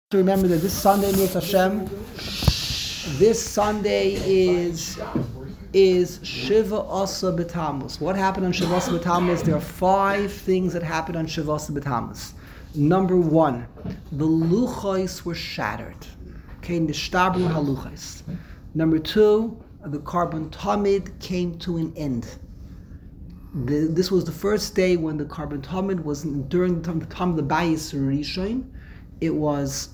To remember that this Sunday, Mir Hashem, this Sunday is Shiva Asa B'Tammuz. What happened on Shiva Asa B'Tammuz? There are 5 things that happened on Shiva Asa B'Tammuz. Number 1, the luchos were shattered. Okay, nishtabru haluchos. Number 2, the carbon tamid came to an end. This was the first day when the carbon tamid was during the time of the Bayis Rishon. It was.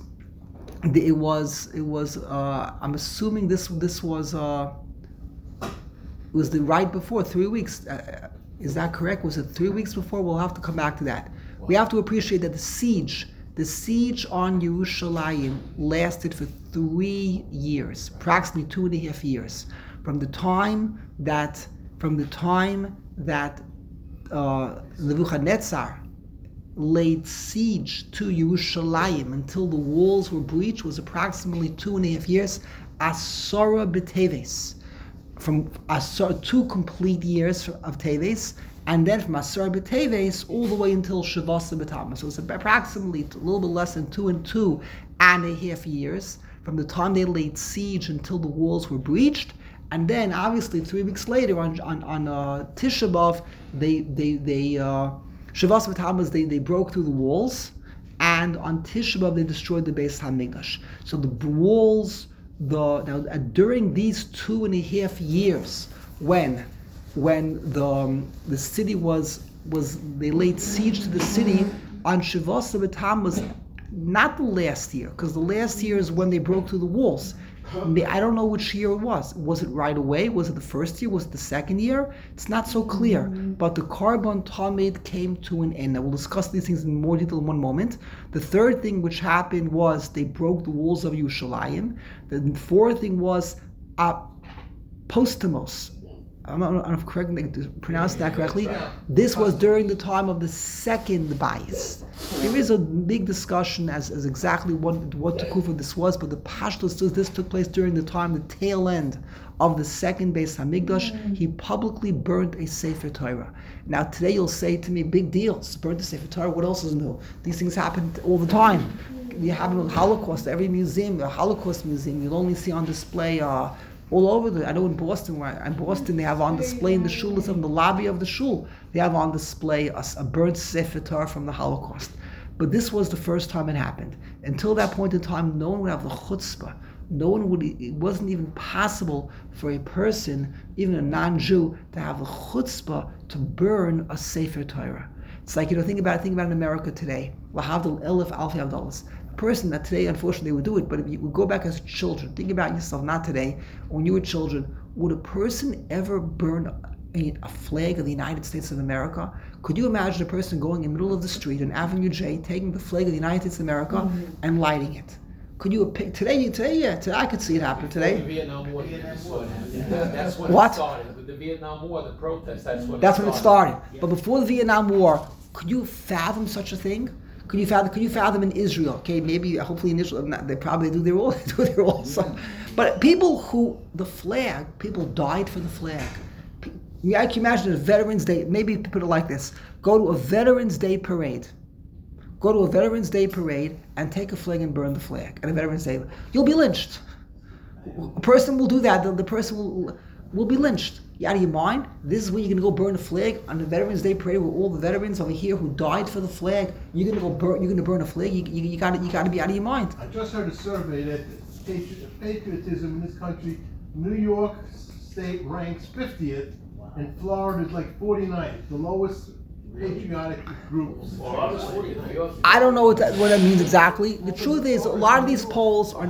I'm assuming this was the right before 3 weeks. Is that correct? Was it 3 weeks before? We'll have to come back to that. We have to appreciate that the siege on Yerushalayim lasted for 3 years, approximately 2.5 years, from the time that Nebuchadnezzar laid siege to Yerushalayim until the walls were breached was approximately 2.5 years. Asara b'Teves, from Asara, 2 complete years of Teves, and then from Asara b'Teves all the way until Shavasa b'Tammuz. So it's approximately a little bit less than 2.5 years from the time they laid siege until the walls were breached. And then obviously 3 weeks later on Tisha B'Av, Shavas B'Tammuz, they broke through the walls, and on Tisha B'Av they destroyed the Beis Hamikdash. So the walls, during these 2.5 years, when the city was they laid siege to the city on Shavas B'Tammuz, not the last year, because the last year is when they broke through the walls. I don't know which year it was. Was it right away? Was it the first year? Was it the second year? It's not so clear. But the Carbon Tamid came to an end. Now we'll discuss these things in more detail in one moment. The third thing which happened was they broke the walls of Yerushalayim. The fourth thing was Postamos. I'm not correct to pronounce that correctly. This was during the time of the second Bayis. There is a big discussion as exactly what Tekufa this was, but the Pashtus says this took place during the tail end of the second Beis Hamikdash. He publicly burnt a Sefer Torah. Now today you'll say to me, big deals, burnt a Sefer Torah, what else is new? These things happen all the time. You have a Holocaust, every museum, a Holocaust museum, you'll only see on display all over I know in Boston, they have on display in the shulas, in the lobby of the shul, they have on display a burnt Sefer Torah from the Holocaust. But this was the first time it happened. Until that point in time, no one would have the chutzpah. It wasn't even possible for a person, even a non-Jew, to have the chutzpah to burn a Sefer Torah. It's like, think about in America today. Lahavdil elif alfi avdalas. Person that today, unfortunately, would do it, but if you would go back as children, think about yourself, not today, when you were children, would a person ever burn a flag of the United States of America? Could you imagine a person going in the middle of the street on Avenue J, taking the flag of the United States of America and lighting it? Could you today I could see it happen today. The Vietnam War, that's when What? it started. With the Vietnam War, the protest, that's when it started. Yeah. But before the Vietnam War, could you fathom such a thing? Could you fathom in Israel? Okay, maybe, hopefully in Israel, they probably do there also. But people died for the flag. I can imagine a Veterans Day, maybe put it like this. Go to a Veterans Day parade. And take a flag and burn the flag at a Veterans Day. You'll be lynched. A person will do that, the person will be lynched. You out of your mind? This is where you're going to go burn a flag on the Veterans Day parade with all the veterans over here who died for the flag. You're going to burn a flag. You got to be out of your mind. I just heard a survey that patriotism in this country, New York State ranks 50th, and Florida is like 49th, the lowest patriotic groups. I don't know what that means exactly. The truth is, a lot of these polls are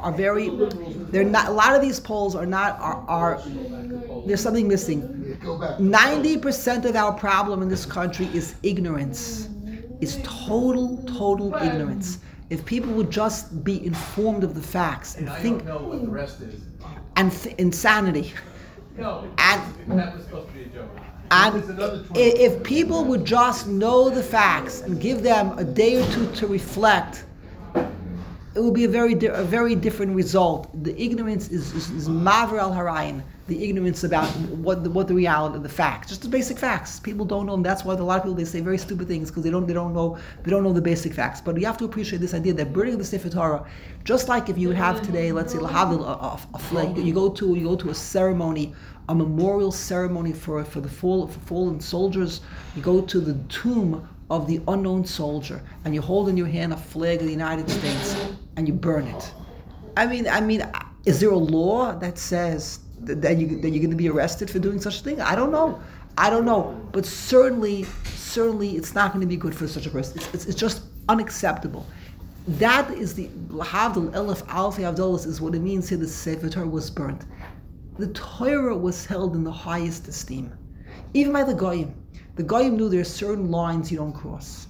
there's something missing. 90% of our problem in this country is ignorance. Is total ignorance. If people would just be informed of the facts and think, I don't know what the rest is. And insanity. No, and that was supposed to be a joke. And if people would just know the facts and give them a day or two to reflect, it will be a very different result. The ignorance is maver al harayin, the ignorance about what the reality of the facts, just the basic facts. People don't know, and that's why a lot of people, they say very stupid things because they don't know the basic facts. But you have to appreciate this idea that burning of the Sefer Torah, just like if you would have today, let's say a flag, you go to a ceremony, a memorial ceremony for the fallen soldiers. You go to the tomb of the unknown soldier, and you hold in your hand a flag of the United States, and you burn it. I mean, is there a law that says that you're going to be arrested for doing such a thing? I don't know. But certainly, it's not going to be good for such a person. It's just unacceptable. That is the Havdil Elef Alfi Havdalas is what it means here. The Sefer Torah was burnt. The Torah was held in the highest esteem, even by the Goyim. The Goyim knew there are certain lines you don't cross.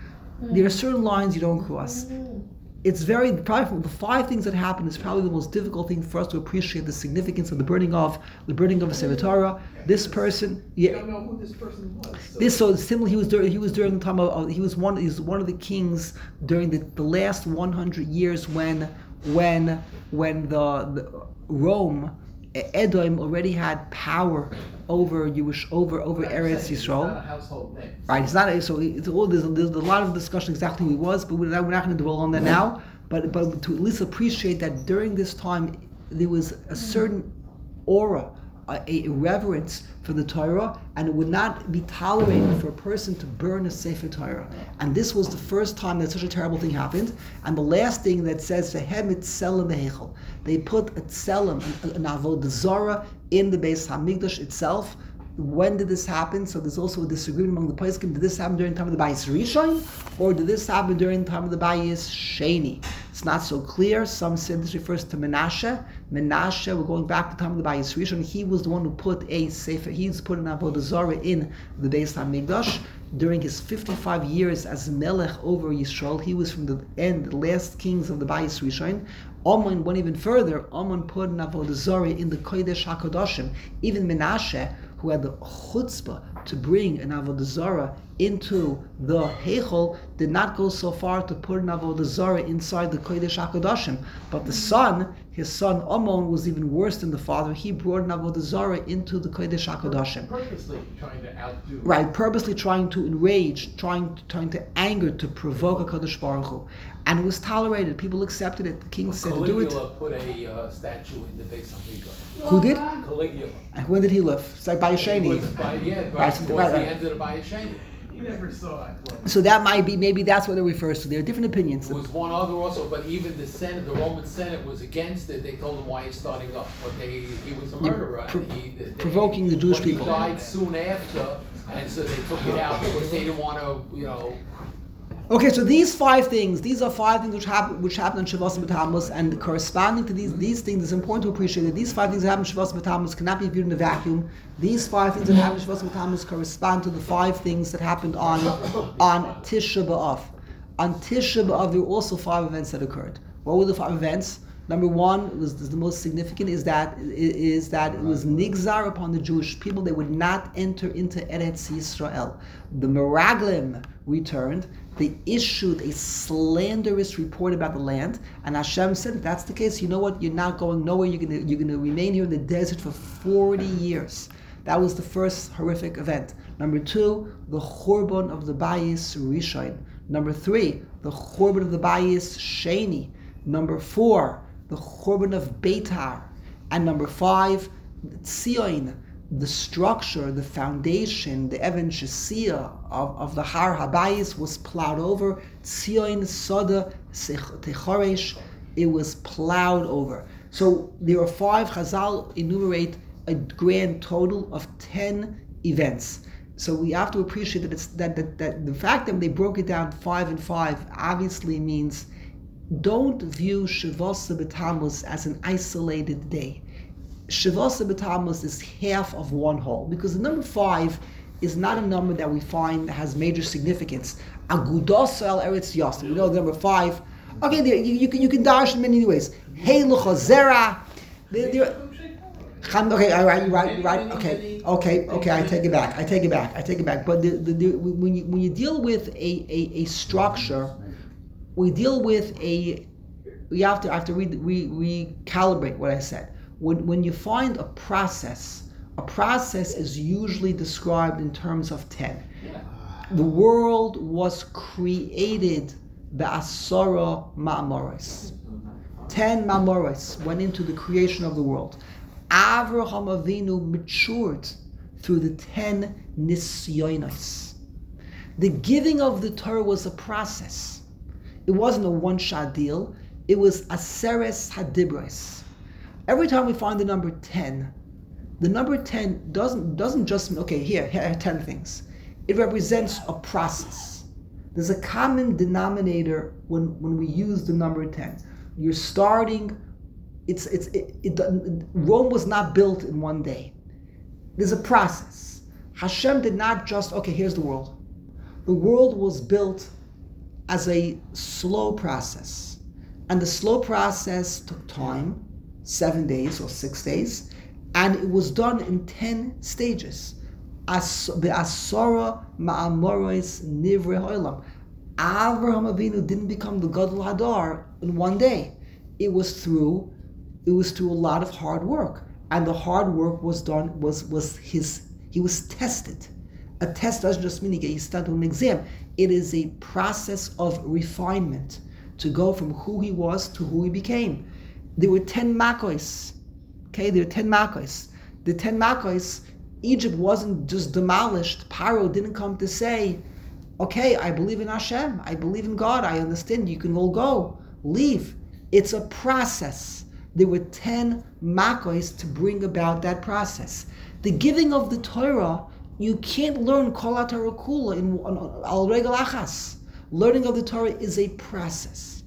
It's probably the 5 things that happened is probably the most difficult thing for us to appreciate the significance of the burning of a Sefer Torah. This person, You don't know who this person was. this so simply he was during the time of he was one of the kings during the last 100 years when the Rome, Edom already had power over Eretz Yisrael. It's not a household name. Right, it's not. So there's a lot of discussion exactly who he was, but we're not going to dwell on that now. But to at least appreciate that during this time there was a certain aura, a reverence for the Torah, and it would not be tolerated for a person to burn a Sefer Torah. And this was the first time that such a terrible thing happened. And the last thing that says Vehem Tzelem Behechel, they put a tzelem, an avodah zarah, in the Beis Hamikdash itself. When did this happen? So there's also a disagreement among the poskim. Did this happen during the time of the Bayis Rishon, or did this happen during the time of the Bayis Sheni? It's not so clear. Some said this refers to Menashe. Menashe, we're going back to the time of the Bayis Rishon. He was the one who put a sefer. He's put an avodah zarah in the Beis Hamikdash during his 55 years as Melech over Yisrael. He was from the last kings of the Bayis Rishon. Amon went even further. Amon put an avodah zarah in the Kodesh HaKadoshim. Even Menashe, who had the chutzpah to bring an avodah zarah into the Heichel, did not go so far to put an avodah zarah inside the Kodesh HaKadoshim. But his son Amon, was even worse than the father. He brought an avodah zarah into the Kodesh HaKadoshim. Purposely trying to outdo. Right, purposely trying to enrage, trying to anger, to provoke a Kadosh Baruch Hu. And it was tolerated. People accepted it. The king said to do it. Caligula put a statue in the Beis Hamikdash. Who did? Caligula. And when did he live? It's like Towards Bayesheni. the end of the Bayis Sheni. He never saw it. So that might be, maybe that's what it refers to. There are different opinions. There was one other also, but even the Senate, the Roman Senate was against it. They told him why he's starting up, but he was a murderer. Provoking the Jewish people. He died soon after, and so they took it out because they didn't want to, Okay, so these 5 things, these are 5 things which happened on Shavuos B'Tammuz, and corresponding to these things, it's important to appreciate that these 5 things that happen on Shavuos B'Tammuz cannot be viewed in a vacuum. These 5 things that happened on Shavuos B'Tammuz correspond to the 5 things that happened on Tisha B'Av. On Tisha B'Av, there were also 5 events that occurred. What were the 5 events? Number 1 was the most significant is that it was nigzar upon the Jewish people. They would not enter into Eretz Yisrael. The Meraglim returned. They issued a slanderous report about the land, and Hashem said, if that's the case, you know what? You're not going nowhere. You're going to remain here in the desert for 40 years. That was the first horrific event. Number 2, the Churban of the Bayis Rishon. Number 3, the Churban of the Bayis Sheni. Number 4, the Churban of Beitar. And number 5, Tzion, the structure, the foundation, the Even Shesia of the Har Habayis was plowed over. Tzion Soda Techoresh, it was plowed over. So there are 5, Chazal enumerate a grand total of 10 events. So we have to appreciate that it's that the fact that they broke it down 5 and 5 obviously means don't view Shavuos B'Tammuz as an isolated day. Shavuos B'Tammuz is half of one whole, because the number 5 is not a number that we find that has major significance. Agudos El Eretz Yosef. You know the number 5. Okay, you can dash in many ways. Hey Luchazera. Okay, all right, you're right. Okay. I take it back. But when you deal with a structure, we deal with a to recalibrate what I said. When you find a process is usually described in terms of 10. Yeah. The world was created ba'asara ma'amoros. 10 ma'amoros went into the creation of the world. Avraham Avinu matured through the 10 nisyonos. The giving of the Torah was a process. It wasn't a one-shot deal. It was aseres hadibros. Every time we find the number 10, the number 10 doesn't just mean, okay, here are 10 things. It represents a process. There's a common denominator when we use the number 10. You're starting, Rome was not built in one day. There's a process. Hashem did not just, okay, here's the world. The world was built as a slow process. And the slow process took time, 7 days or 6 days, and it was done in 10 stages. Be'asara ma'amoros nivre ha'olam. Avraham Avinu didn't become the Gadol Hadar in one day. It was through a lot of hard work. And the hard work was done, he was tested. A test doesn't just mean you start an exam. It is a process of refinement to go from who he was to who he became. There were 10 makos. Okay, there were 10 makos. The 10 makos, Egypt wasn't just demolished. Paro didn't come to say, okay, I believe in Hashem, I believe in God, I understand, you can all go, leave. It's a process. There were 10 makos to bring about that process. The giving of the Torah, you can't learn Kol HaTorah Kula al regel achas. Learning of the Torah is a process.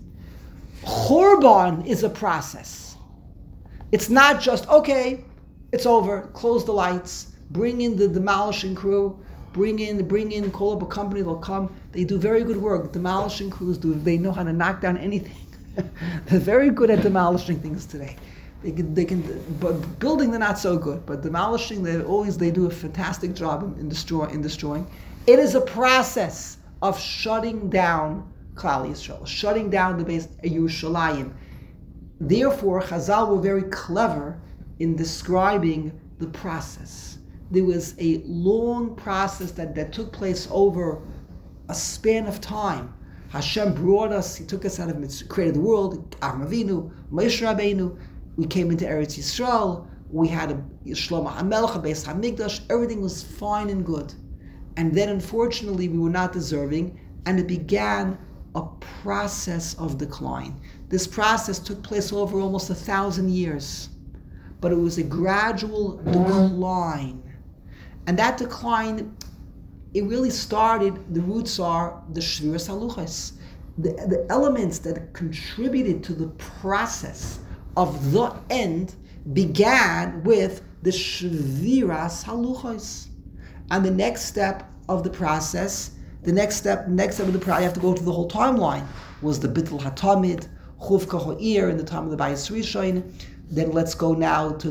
Churban is a process. It's not just, okay, it's over, close the lights, bring in the demolishing crew, bring in, call up a company, they'll come. They do very good work. Demolishing crews they know how to knock down anything. They're very good at demolishing things today. They can, but building they're not so good. But demolishing, they do a fantastic job in destroying. It is a process of shutting down Klal Yisrael, shutting down the base Yerushalayim. Therefore, Chazal were very clever in describing the process. There was a long process that took place over a span of time. Hashem brought us, He took us out of Mitzrayim, created the world, Avraham Avinu, Moshe Rabbeinu, we came into Eretz Yisrael, we had a Shlomo HaMelech, a Beis HaMikdash, everything was fine and good. And then unfortunately we were not deserving, and it began a process of decline. This process took place over almost 1,000 years, but it was a gradual decline. And that decline, it really started, the roots are the Shviras HaLuchos. The elements that contributed to the process of the end began with the Shviras HaLuchos. And the next step of the process, the next step of the process, you have to go through the whole timeline, was the Bittul HaTamid, Chuvka Ha'ir in the time of the Bayis Rishon. Then let's go now to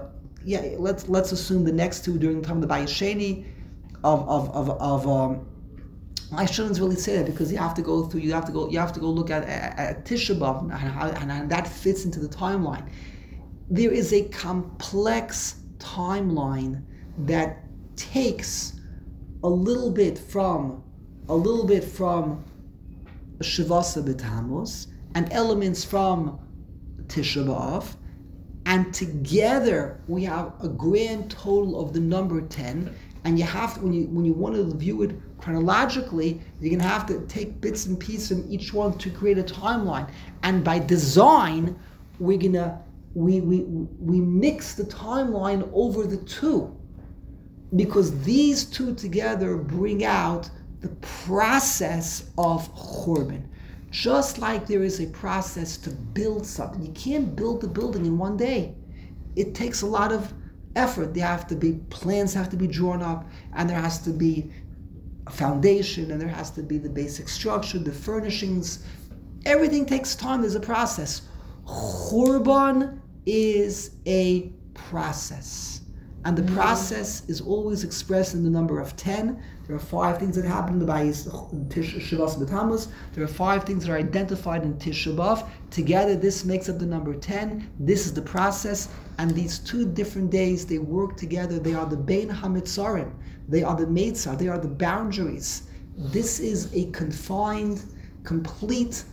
let's assume the next two during the time of the Bayis Sheni I shouldn't really say that because you have to go look at Tisha B'Av and how that fits into the timeline. There is a complex timeline that takes a little bit from Shavasa B'Tammuz and elements from Tisha B'Av, and together we have a grand total of the number 10. And you have to, when you want to view it chronologically, you're going to have to take bits and pieces from each one to create a timeline. And by design, we mix the timeline over the two, because these two together bring out the process of Churban. Just like there is a process to build something. You can't build the building in one day. It takes a lot of effort. Plans have to be drawn up, and there has to be a foundation, and there has to be the basic structure, the furnishings. Everything takes time. There's a process. Churban is a process. And the process is always expressed in the number of 10. There are 5 things that happen in the Bayis Shavas B'Tammuz. There are 5 things that are identified in Tisha B'Av. Together, this makes up the number 10. This is the process. And these 2 different days, they work together. They are the Bein HaMitzarim. They are the Meitzah. They are the boundaries. This is a confined, complete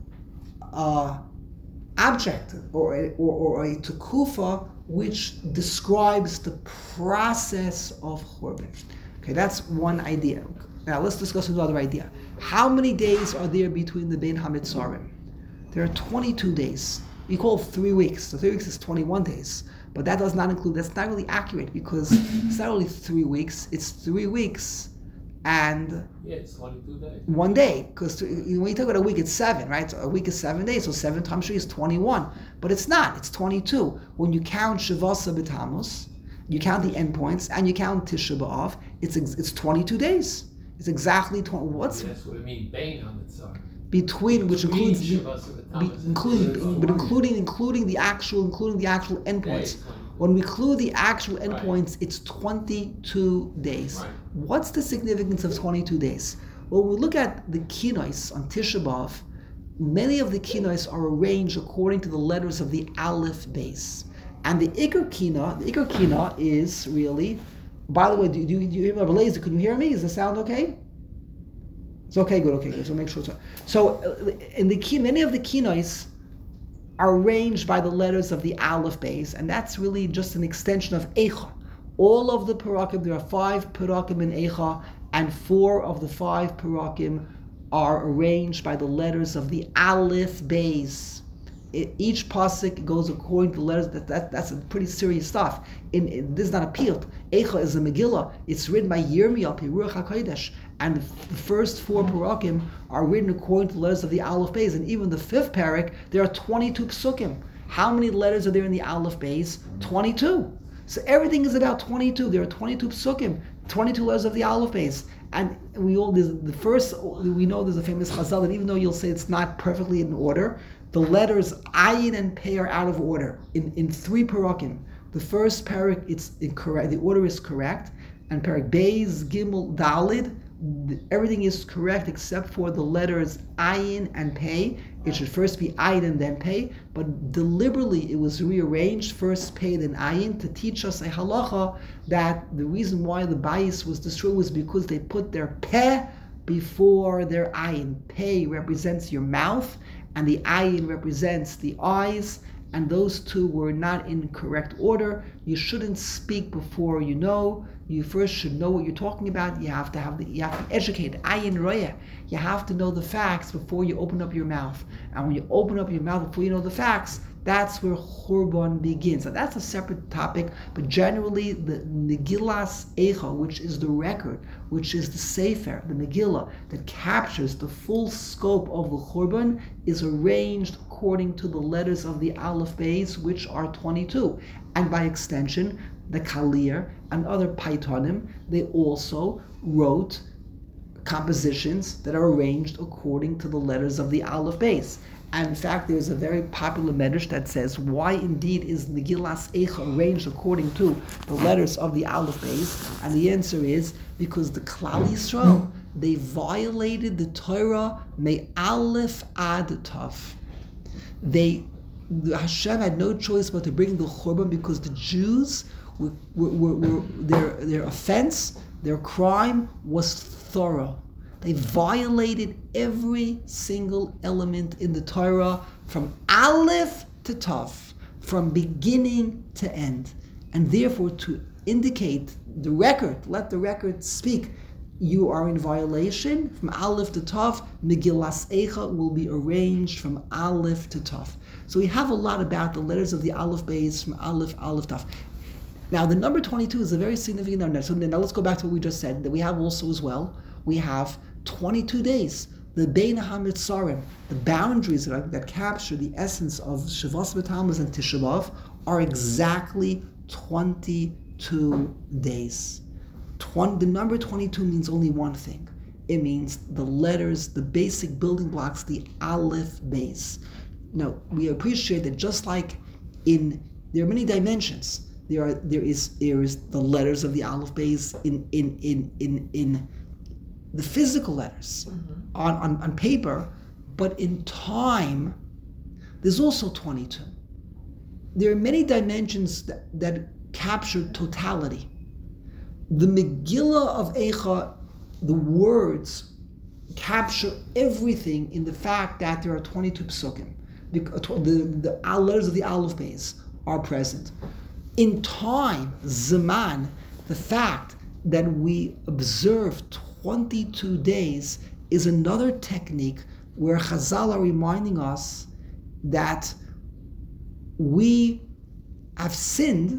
object or a tekufa which describes the process of Churban. Okay, that's one idea. Now let's discuss another idea. How many days are there between the Bein HaMitzarim? There are 22 days. We call 3 weeks. So 3 weeks is 21 days. But that does not include, that's not really accurate because it's not only 3 weeks, it's 3 weeks and it's 22 days. 1 day. Because when you talk about a week, it's 7, right? So a week is 7 days, so 7 times 3 is 21. But it's not, it's 22. When you count Shavasa B'Tammuz, you count the endpoints, and you count Tisha B'Av, it's 22 days. It's exactly 20. That's what I mean, Bein HaMitzarim. Between, which includes including including the actual endpoints. When we include the actual endpoints, it's 22 days. Right. What's the significance of 22 days? Well, when we look at the kinos on Tisha B'Av, many of the kinos are arranged according to the letters of the Aleph base. And the Iker Kina is really, by the way, do you hear me? Blazer, can you hear me? Is the sound okay? It's okay, good, okay, good. So make sure it's so in the key, many of the kinos are arranged by the letters of the Aleph base, and that's really just an extension of Eicha. All of the Parakim, there are 5 Parakim in Eicha, and 4 of the 5 Parakim are arranged by the letters of the Aleph base. Each pasuk goes according to the letters. That's pretty serious stuff. This is not a piyut. Eicha is a Megillah. It's written by Yirmiyah, Piruach HaKodesh. And the first 4 parakim are written according to the letters of the Aleph base. And even the 5th parak, there are 22 psukim. How many letters are there in the Aleph base? 22. So everything is about 22. There are 22 psukim, 22 letters of the Aleph base. And we know there's a famous chazal that even though you'll say it's not perfectly in order, the letters ayin and pei are out of order in 3 parakim. The first parak, it's incorrect. The order is correct, and parak beis, gimel, dalid, everything is correct except for the letters ayin and pei. It should first be ayin and then pei, but deliberately it was rearranged, first pei then ayin, to teach us a halacha that the reason why the bayis was destroyed was because they put their peh before their ayin. Pei represents your mouth, and the ayin represents the eyes, and those 2 were not in correct order. You shouldn't speak before you know. You first should know what you're talking about. You have to be educated. Ayin roya. You have to know the facts before you open up your mouth. And when you open up your mouth before you know the facts, that's where Churban begins. Now that's a separate topic, but generally the Megillas Eicha, which is the record, which is the Sefer, the Megillah, that captures the full scope of the Churban, is arranged according to the letters of the Aleph base, which are 22. And by extension, the Kalir and other Paitonim, they also wrote compositions that are arranged according to the letters of the Aleph base. And in fact, there's a very popular medrash that says, why indeed is Megillas Eicha arranged according to the letters of the Aleph base? And the answer is because the Klal Yisrael, they violated the Torah me Aleph ad Tav. Hashem had no choice but to bring the Churban because the Jews their offense, their crime was thorough. They violated every single element in the Torah from Aleph to Tav, from beginning to end. And therefore, to indicate the record, let the record speak, you are in violation from Aleph to Tav. Megillas Eicha will be arranged from Aleph to Tav. So we have a lot about the letters of the Aleph base from Aleph, Tav. Now the number 22 is a very significant number. So now let's go back to what we just said, that we have also as well, we have 22 days. The Bein HaMitzarim, the boundaries that capture the essence of Shavas B'Tammuz and Tisha B'Av are exactly 22 days. The number 22 means only one thing. It means the letters, the basic building blocks, the Aleph base. Now, we appreciate that just like there are many dimensions. there is the letters of the Aleph Beis in the physical letters on paper, but in time there's also 22. There are many dimensions that capture totality. The Megillah of Eicha, the words, capture everything in the fact that there are 22 psukim. The letters of the Aleph Beis are present. In time, Zaman, the fact that we observe 22 days is another technique where Chazal are reminding us that we have sinned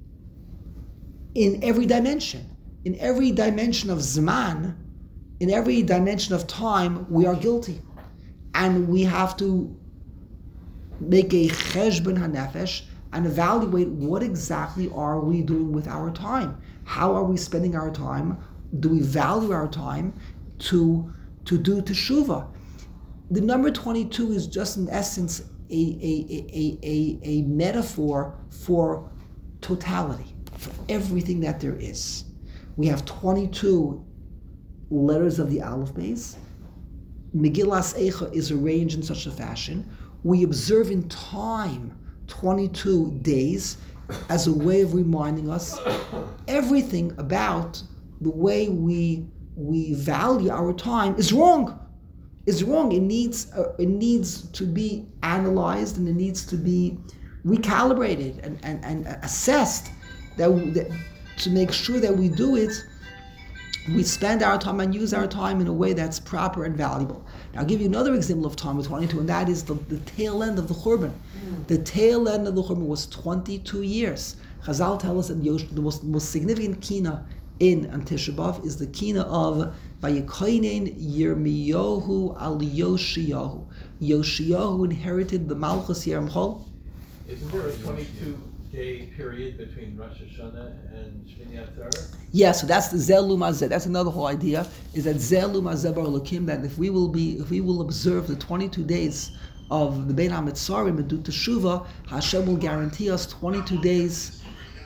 in every dimension. In every dimension of Zman, in every dimension of time, we are guilty. And we have to make a cheshbon hanefesh and evaluate what exactly are we doing with our time. How are we spending our time? Do we value our time to do teshuvah? The number 22 is just in essence a metaphor for totality, for everything that there is. We have 22 letters of the Aleph Beis. Megillas Eicha is arranged in such a fashion. We observe in time 22 days as a way of reminding us everything about the way we value our time is wrong. Is wrong. It needs to be analyzed, and it needs to be recalibrated and assessed to make sure that we do it. We spend our time and use our time in a way that's proper and valuable. Now, I'll give you another example of time with 22, and that is the tail end of the Churban. The tail end of the Churban was 22 years. Chazal tell us that the most significant kina on Tisha B'Av is the kina of Vayikoinen Yirmiyahu al Yoshiyahu. Yoshiyahu inherited the Malchus Yerem Chol. Isn't there a 22-day period between Rosh Hashanah and Shmini Atzeret? Yeah, so that's the Zelu Mazeh. That's another whole idea, is that Zelu Mazeh Bar Elokim, that if we will observe the 22 days of the Bein HaMetzarim and do Teshuvah, Hashem will guarantee us 22 days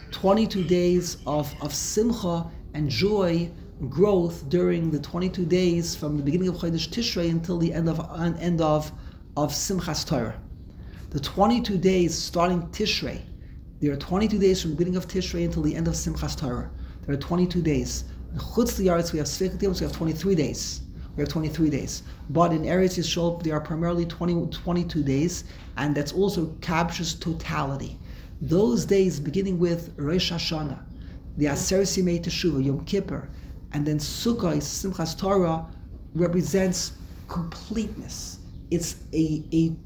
of simcha and joy, growth during the 22 days from the beginning of Chodesh Tishrei until the end of Simchas Torah. The 22 days starting Tishrei, there are 22 days from the beginning of Tishrei until the end of Simchas Torah. There are 22 days. In Chutz L'Yaretz we have Sfeikat Yom, so we have 23 days. But in Eretz Yisrael there are primarily 22 days, and that also captures totality. Those days beginning with Rosh Hashanah, the Aseret Yemei Teshuvah, Yom Kippur, and then Sukkot, Simchas Torah, represents completeness. It's a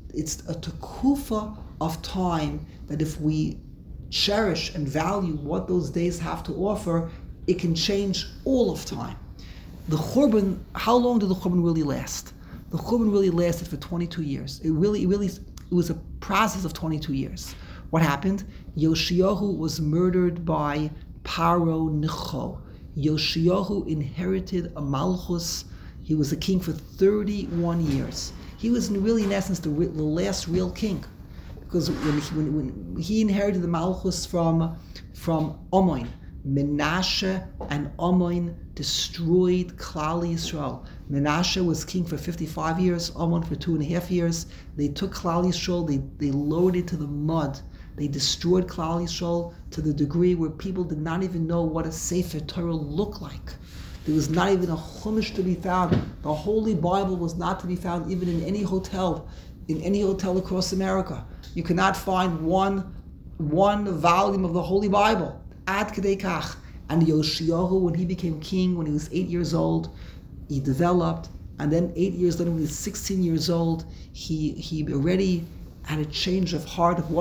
tekufa of time that if we cherish and value what those days have to offer, it can change all of time. The Churban, how long did the Churban really last? The Churban really lasted for 22 years. It was a process of 22 years. What happened? Yoshiyahu was murdered by Paro Necho. Yoshiyahu inherited a malchus. He was a king for 31 years. He was really, in essence, the last real king, because when he inherited the malchus from Ammon, Menashe and Ammon destroyed Klal Yisrael. Menashe was king for 55 years, Ammon for 2.5 years. They took Klal Yisrael, they lowered it to the mud. They destroyed Klal Yisrael to the degree where people did not even know what a Sefer Torah looked like. There was not even a Chumash to be found. The Holy Bible was not to be found even in any hotel across America. You cannot find one volume of the Holy Bible. Ad Kedei Kach. And Yoshiyahu, when he became king, when he was 8 years old, he developed, and then 8 years later, when he was 16 years old, he already had a change of heart of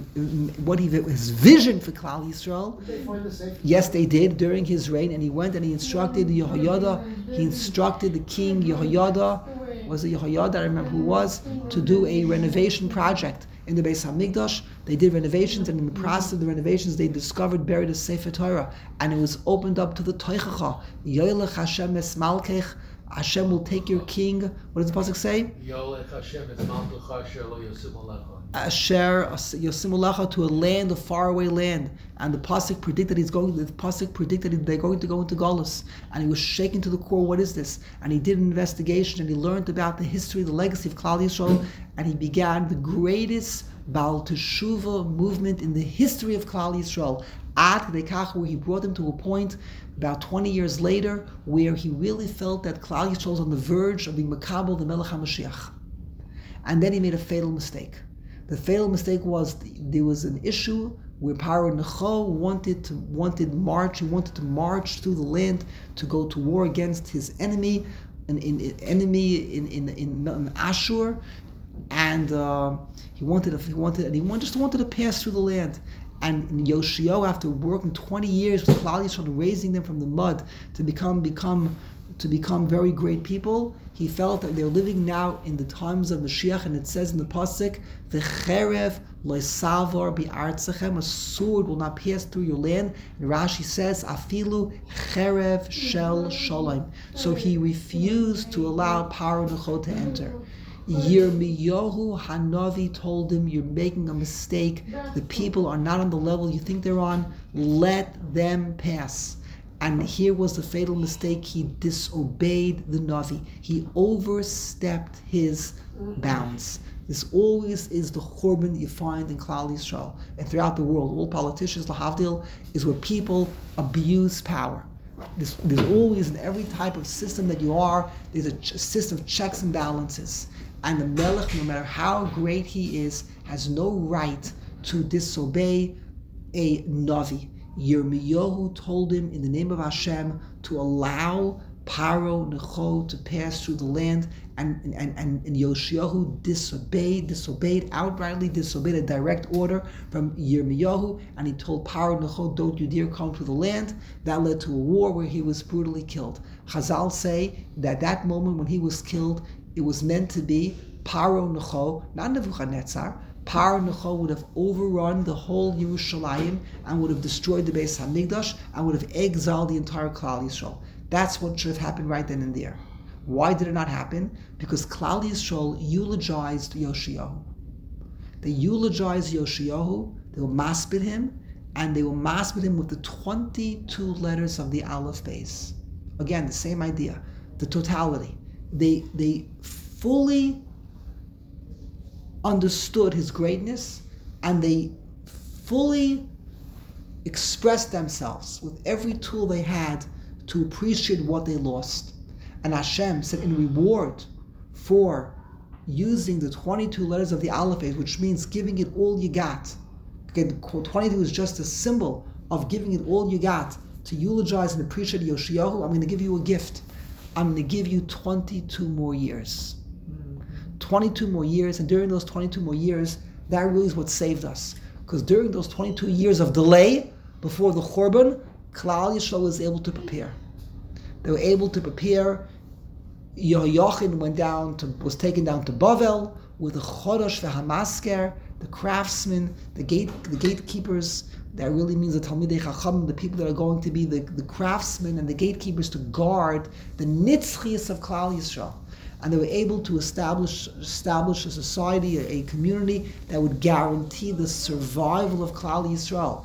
his vision for Klal Yisrael. Did they find the Sefer? Yes, they did during his reign, and he went and he instructed Yehoyada. He instructed the king Yehoyada. Was it Yehoyada? I remember who was, to do a renovation project in the Beis Hamikdash. They did renovations, and in the process of the renovations, they discovered buried a Sefer Torah, and it was opened up to the Toichacha. Yoelech Hashem es Malkech Hashem will take your king. What does the pasuk say? Yolech Hashem et malkecha asher lo yosim alecha. Asher Yosimulecha, to a land, a faraway land, and the pasuk predicted he's going. The pasuk predicted they're going to go into Galus, and he was shaken to the core. What is this? And he did an investigation, and he learned about the history, the legacy of Klal Yisrael, and he began the greatest Baal Teshuvah movement in the history of Klal Yisrael. Ad Kach, where he brought him to a point about 20 years later, where he really felt that Klal Yisrael was on the verge of being Makabel, the Melech HaMashiach. And then he made a fatal mistake. The fatal mistake was there was an issue where Paro Necho wanted to march through the land to go to war against his enemy, in Ashur, and he just wanted to pass through the land. And Yoshio, after working 20 years with Klal Yisrael, raising them from the mud to become very great people, he felt that they're living now in the times of Mashiach, and it says in the pasuk, "V'cherev loisavar bi'artzachem," a sword will not pass through your land. And Rashi says, "Afilu cherev shel shalom." So he refused to allow Paro Necho to enter. Yirmiyahu Hanavi told him, "You're making a mistake. The people are not on the level you think they're on. Let them pass." And here was the fatal mistake. He disobeyed the Navi. He overstepped his bounds. This always is the churban you find in Klal Yisrael and throughout the world. All politicians, lahavdil, is where people abuse power. There's always, in every type of system that you are, there's a system of checks and balances. And the Melech, no matter how great he is, has no right to disobey a Navi. Yirmiyahu told him in the name of Hashem to allow Paro Necho to pass through the land, and Yoshiyahu disobeyed outrightly, disobeyed a direct order from Yirmiyahu, and he told Paro Necho, "Don't you dare come through the land." That led to a war where he was brutally killed. Chazal say that moment when he was killed, it was meant to be Paro Necho, not Nebuchadnezzar. Paro Necho would have overrun the whole Yerushalayim and would have destroyed the Beis Hamikdash and would have exiled the entire Klal Yisrael. That's what should have happened right then and there. Why did it not happen? Because Klal Yisrael eulogized Yoshiyahu. They eulogized Yoshiyahu, they will maspid him, and they will maspid him with the 22 letters of the Aleph Beis. Again, the same idea, the totality. They fully understood his greatness, and they fully expressed themselves with every tool they had to appreciate what they lost. And Hashem said, in reward for using the 22 letters of the Aleph, which means giving it all you got. Again, 22 is just a symbol of giving it all you got to eulogize and appreciate Yoshiyahu. I'm going to give you a gift. I'm going to give you 22 more years. 22 more years, and during those 22 more years, that really is what saved us. Because during those 22 years of delay before the Churban, Klal Yisrael was able to prepare. They were able to prepare. Yehoiachin was taken down to Bavel with the Chodosh v'Hamasker, the craftsmen, the gatekeepers. That really means the Talmidei Chacham, the people that are going to be the craftsmen and the gatekeepers to guard the nitzchias of Klal Yisrael. And they were able to establish a society, a community that would guarantee the survival of Klal Yisrael.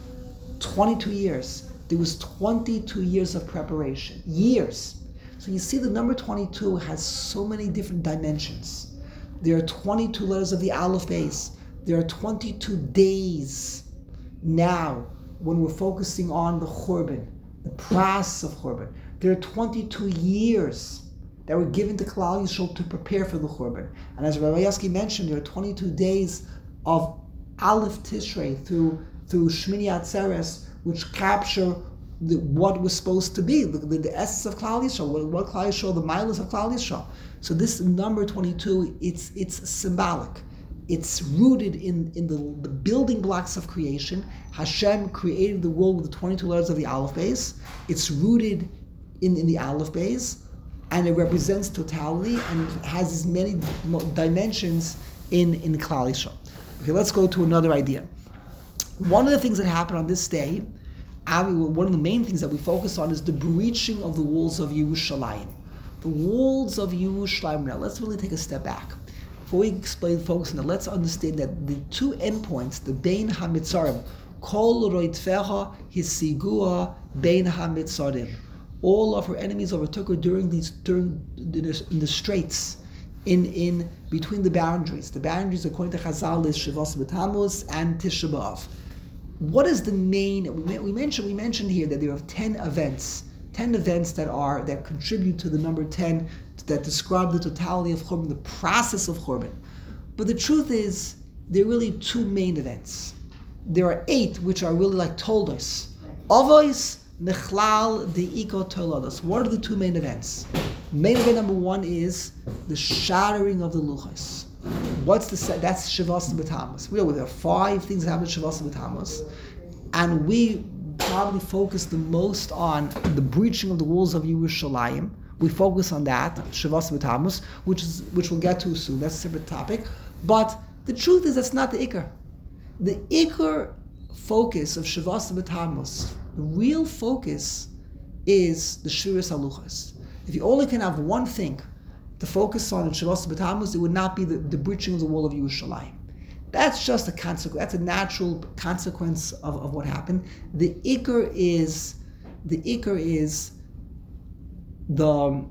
22 years. There was 22 years of preparation. Years. So you see the number 22 has so many different dimensions. There are 22 letters of the Aleph Beis. There are 22 days now when we're focusing on the Churban, the pras of Churban. There are 22 years that were given to Klal Yisrael to prepare for the Churban. And as Rabbi Yasky mentioned, there are 22 days of Aleph Tishrei through Shmini Atzeres, which capture what was supposed to be, the essence of Klal Yisrael, what Klal Yisrael, the milas of Klal Yisrael. So this number 22, it's symbolic. It's rooted in the building blocks of creation. Hashem created the world with the 22 letters of the Aleph Beis. It's rooted in the Aleph Beis, and it represents totality, and it has as many dimensions in Klal Yisrael. Okay, let's go to another idea. One of the things that happened on this day, one of the main things that we focus on is the breaching of the walls of Yerushalayim. the walls of Yerushalayim. Now let's really take a step back. Before we explain, focus on that, let's understand that the two endpoints, the Bein HaMitzarim, Kol Roitvecha Hisigua Bein HaMitzarim. All of her enemies overtook her in the straits, in between the boundaries. The boundaries, according to Chazal, is Shavas B'Tammuz and Tisha B'Av. What is the main? We mentioned here that there are 10 events that contribute to the number 10, that describe the totality of Churban, the process of Churban. But the truth is, there are really two main events. There are 8 which are really like toldos. Avos, Mechlal, De'iko, Tolados. What are the two main events? Main event number 1 is the shattering of the Luchos. That's Shavas B'Tammuz. There are 5 things that happen at Shavas B'Tammuz, and we probably focus the most on the breaching of the walls of Yerushalayim. We focus on that, Shavas B'Tammuz, which we'll get to soon. That's a separate topic. But the truth is, that's not the Iker. The Iker focus of Shavas B'Tammuz, the real focus, is the Shviras HaLuchos. If you only can have one thing to focus on in Shavas B'Tammuz, it would not be the breaching of the wall of Yerushalayim. That's just a consequence. That's a natural consequence of what happened. The Iker is the Iker is the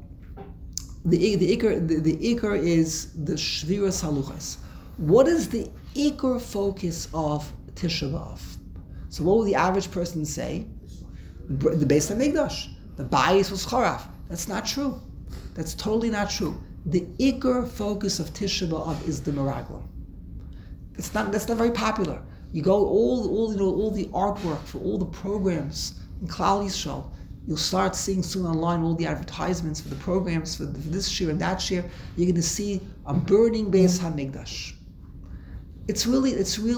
Shviras HaLuchos. What is the Iker focus of Tisha B'Av? So what will the average person say? The Beis HaMikdash. The Bayis was Charav. That's not true. That's totally not true. The Iker focus of Tisha B'Av is the Meraglim. That's not very popular. You go all the artwork for all the programs in Klal Yisrael. You'll start seeing soon online all the advertisements for the programs for this year and that year. You're going to see a burning Beis HaMikdash. It's really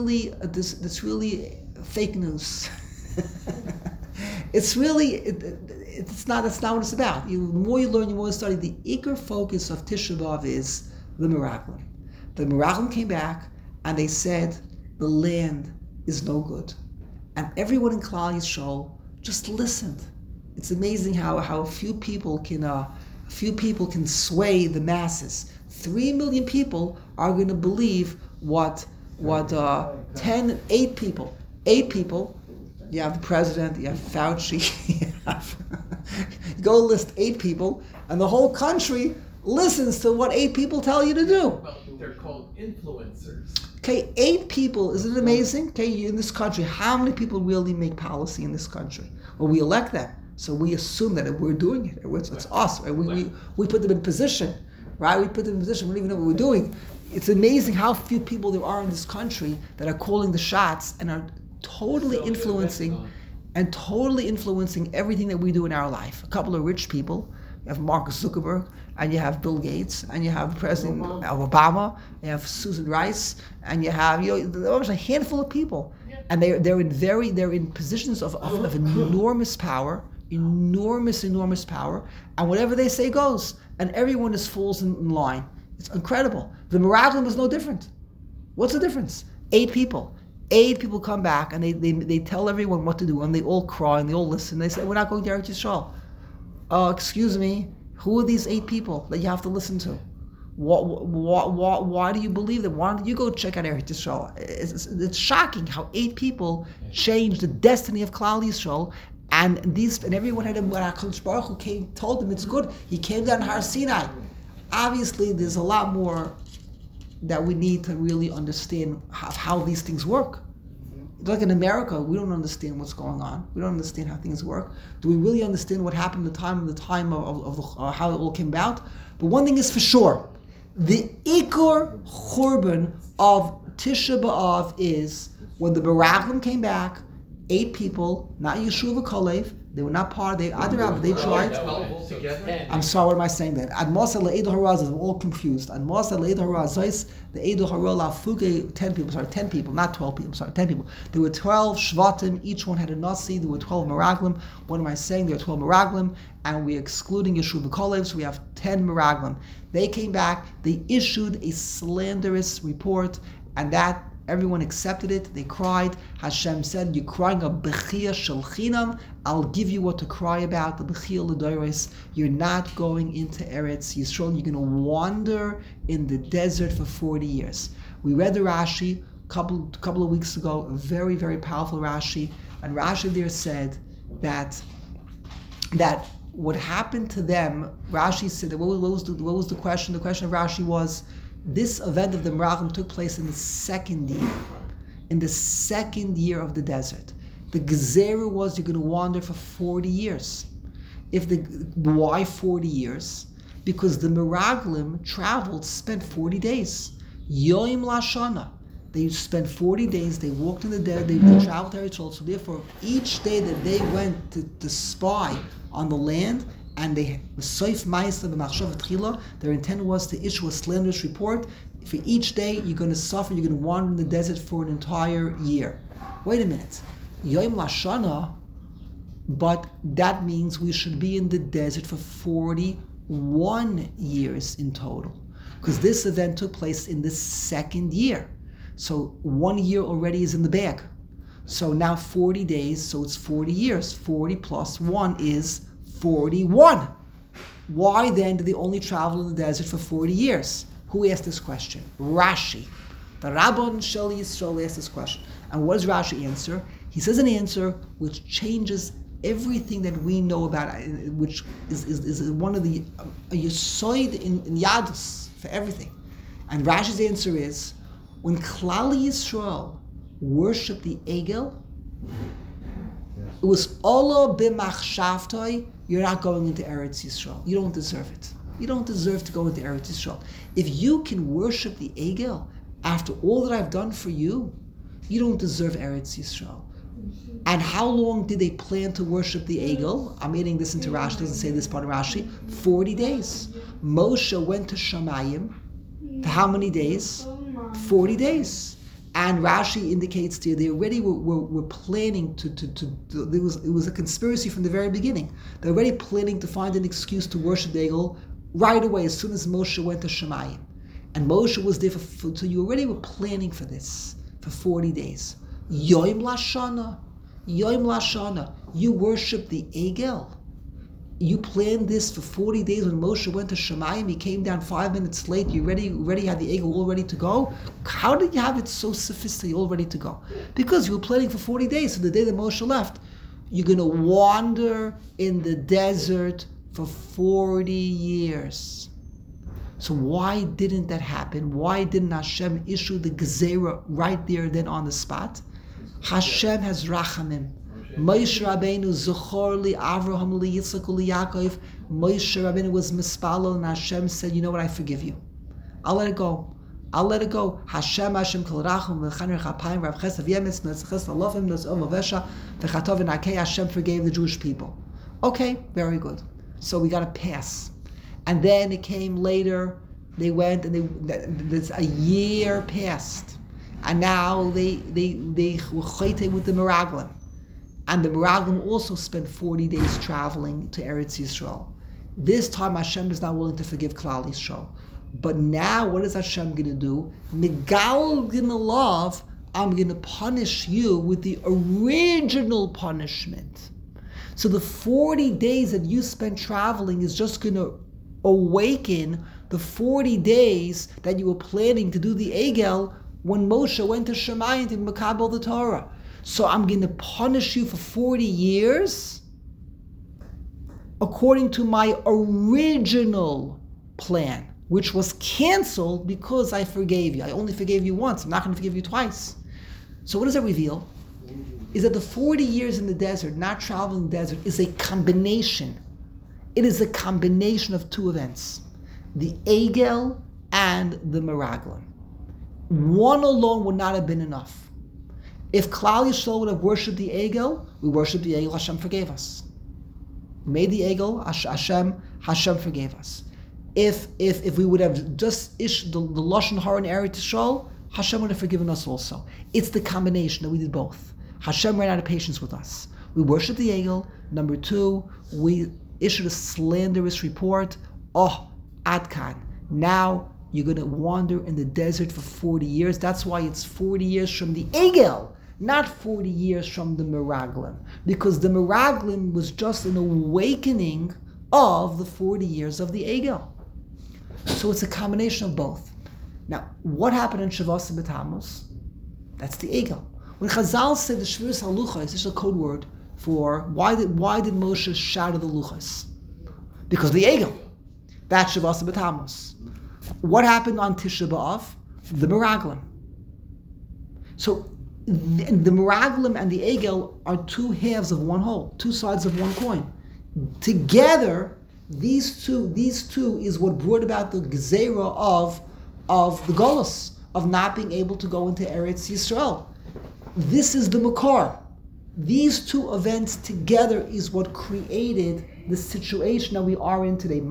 fake news. That's not what it's about. The more you learn, the more you study. The Iker focus of Tisha B'Av is the Meraglim. The Meraglim came back and they said the land is no good, and everyone in Klal Yisrael just listened. It's amazing how a few people can sway the masses. 3 million people are going to believe what 8 people. 8 people. You have the president, you have Fauci, you go list 8 people, and the whole country listens to what 8 people tell you to do. Well, they're called influencers. Okay, 8 people, isn't it amazing? Okay, in this country, how many people really make policy in this country? Well, we elect them, so we assume that we're doing it. It's us, right? We put them in position, right? We put them in position, we don't even know what we're doing. It's amazing how few people there are in this country that are calling the shots and are totally influencing everything that we do in our life. A couple of rich people. You have Mark Zuckerberg, and you have Bill Gates, and you have President Obama, you have Susan Rice, and you have almost a handful of people, and they're in positions of enormous power, enormous power, and whatever they say goes, and everyone just falls in line. It's incredible. The Meraglim is no different. What's the difference? 8 people. 8 people come back and they tell everyone what to do, and they all cry and they all listen. They say, we're not going to Eretz Yisrael. Excuse me, who are these 8 people that you have to listen to? Why do you believe them? Why don't you go check out Eretz Yisrael? It's shocking how 8 people changed the destiny of Klal Yisrael, and everyone had when HaKadosh Baruch Hu told them it's good. He came down Har Sinai. Obviously, there's a lot more that we need to really understand how these things work. Like in America, we don't understand what's going on. We don't understand how things work. Do we really understand what happened at the time of how it all came about? But one thing is for sure, the Iker Churban of Tisha B'Av is when the Meraglim came back, 8 people, not Yeshua Kalev, they were not part of they tried. 12 together? I'm sorry, what am I saying then? Ad Masa Le'edu Harazis, I'm all confused. Ad Masa Le'edu Harazis, the Edu Harala Fuke, 10 people, not 12 people, 10 people. There were 12 Shvatim, each one had a Nasi, there were 12 Meraglim. What am I saying? There are 12 Meraglim, and we're excluding Yeshua Kalev, so we have 10 Meraglim. They came back, they issued a slanderous report, and that Everyone accepted it. They cried. Hashem said, "You're crying a bechia shel chinam. I'll give you what to cry about. The bechia l'doros. You're not going into Eretz Yisrael. You're going to wander in the desert for 40 years." We read the Rashi a couple of weeks ago. A very, very powerful Rashi, and Rashi there said that what happened to them. Rashi said, what was the question? The question of Rashi was, this event of the Meraglim took place in the second year. In the second year of the desert. The Gezerah was you're going to wander for 40 years. Why 40 years? Because the Meraglim spent 40 days. Yoim Lashana. They spent 40 days, they walked in the desert, they traveled to Eretz Yisrael. So therefore, each day that they went to spy on the land, and they their intent was to issue a slanderous report. For each day you're going to suffer, you're going to wander in the desert for an entire year. Wait a minute, Yom Lashana, but that means we should be in the desert for 41 years in total, because this event took place in the second year. So 1 year already is in the bag. So now 40 days, so it's 40 years. 40 plus 1 is 41. Why then did they only travel in the desert for 40 years? Who asked this question? Rashi. The Rabbon Shel Yisrael asked this question. And what does Rashi answer? He says an answer which changes everything that we know about, which is one of the Yesod in Yadus for everything. And Rashi's answer is, when Klal Yisrael worshipped the Egel, it was Ola b'machshavtoi, you're not going into Eretz Yisrael. You don't deserve it. You don't deserve to go into Eretz Yisrael. If you can worship the Egel after all that I've done for you, you don't deserve Eretz Yisrael. And how long did they plan to worship the Egel? I'm adding this into Rashi, doesn't say this part of Rashi. 40 days. Moshe went to Shamayim. To how many days? 40 days. And Rashi indicates to you they already were planning it was a conspiracy from the very beginning. They're already planning to find an excuse to worship the Egel right away as soon as Moshe went to Shamayim. And Moshe was there so you already were planning for this for 40 days. Yoim Lashana. Yoim Lashana. You worship the Egel. You planned this for 40 days. When Moshe went to Shamayim, he came down 5 minutes late. You already had the Egel all ready to go. How did you have it so sophisticated, all ready to go? Because you were planning for 40 days. So the day that Moshe left, you're going to wander in the desert for 40 years. So why didn't that happen? Why didn't Hashem issue the Gezerah right there then on the spot? Hashem has rachamim. Moshe Rabbeinu Zechor li Avraham li Yitzchak li Yaakov. Moshe Rabbeinu was mispalel, and Hashem said, "You know what? I forgive you. I'll let it go. I'll let it go." Hashem kol rachum v'chaner chapayim rav chesav yemes netzches alofim nozom avesha v'chatov v'nakei. Hashem forgave the Jewish people. Okay, very good. So we got a pass. And then it came later. They went and there's a year passed, and now they were chayte with the Meraglim. And the Meraglim also spent 40 days traveling to Eretz Yisrael. This time Hashem is not willing to forgive Klal Yisrael. But now what is Hashem going to do? Migal Ginalav, I'm going to punish you with the original punishment. So the 40 days that you spent traveling is just going to awaken the 40 days that you were planning to do the Egel when Moshe went to Shamayim to Makabel the Torah. So I'm going to punish you for 40 years according to my original plan, which was canceled because I forgave you. I only forgave you once. I'm not going to forgive you twice. So what does that reveal? Is that the 40 years in the desert, not traveling the desert, is a combination. It is a combination of two events. The Egel and the Meraglim. One alone would not have been enough. If Klal Yisrael would have worshipped the Egel, we worshipped the Egel, Hashem forgave us. We made the Egel, Hashem forgave us. If we would have just issued the Lashon Hara in Eretz Yisrael, Hashem would have forgiven us also. It's the combination that we did both. Hashem ran out of patience with us. We worshipped the Egel. Number two, we issued a slanderous report. Oh, Adkan. Now you're going to wander in the desert for 40 years. That's why it's 40 years from the Egel, not 40 years from the Meraglim. Because the Meraglim was just an awakening of the 40 years of the Egel. So it's a combination of both. Now, what happened in Shavuos B'Tammuz? That's the Egel. When Chazal said the Shviras HaLuchos, this is a code word for why did Moshe shatter the Luchos? Because the Egel. That's Shavuos B'Tammuz. What happened on Tisha B'Av? The Meraglim. So the Meraglim and the Egel are two halves of one whole, two sides of one coin. Together, these two is what brought about the Gezerah of the Golus, of not being able to go into Eretz Yisrael. This is the Makar. These two events together is what created the situation that we are in today.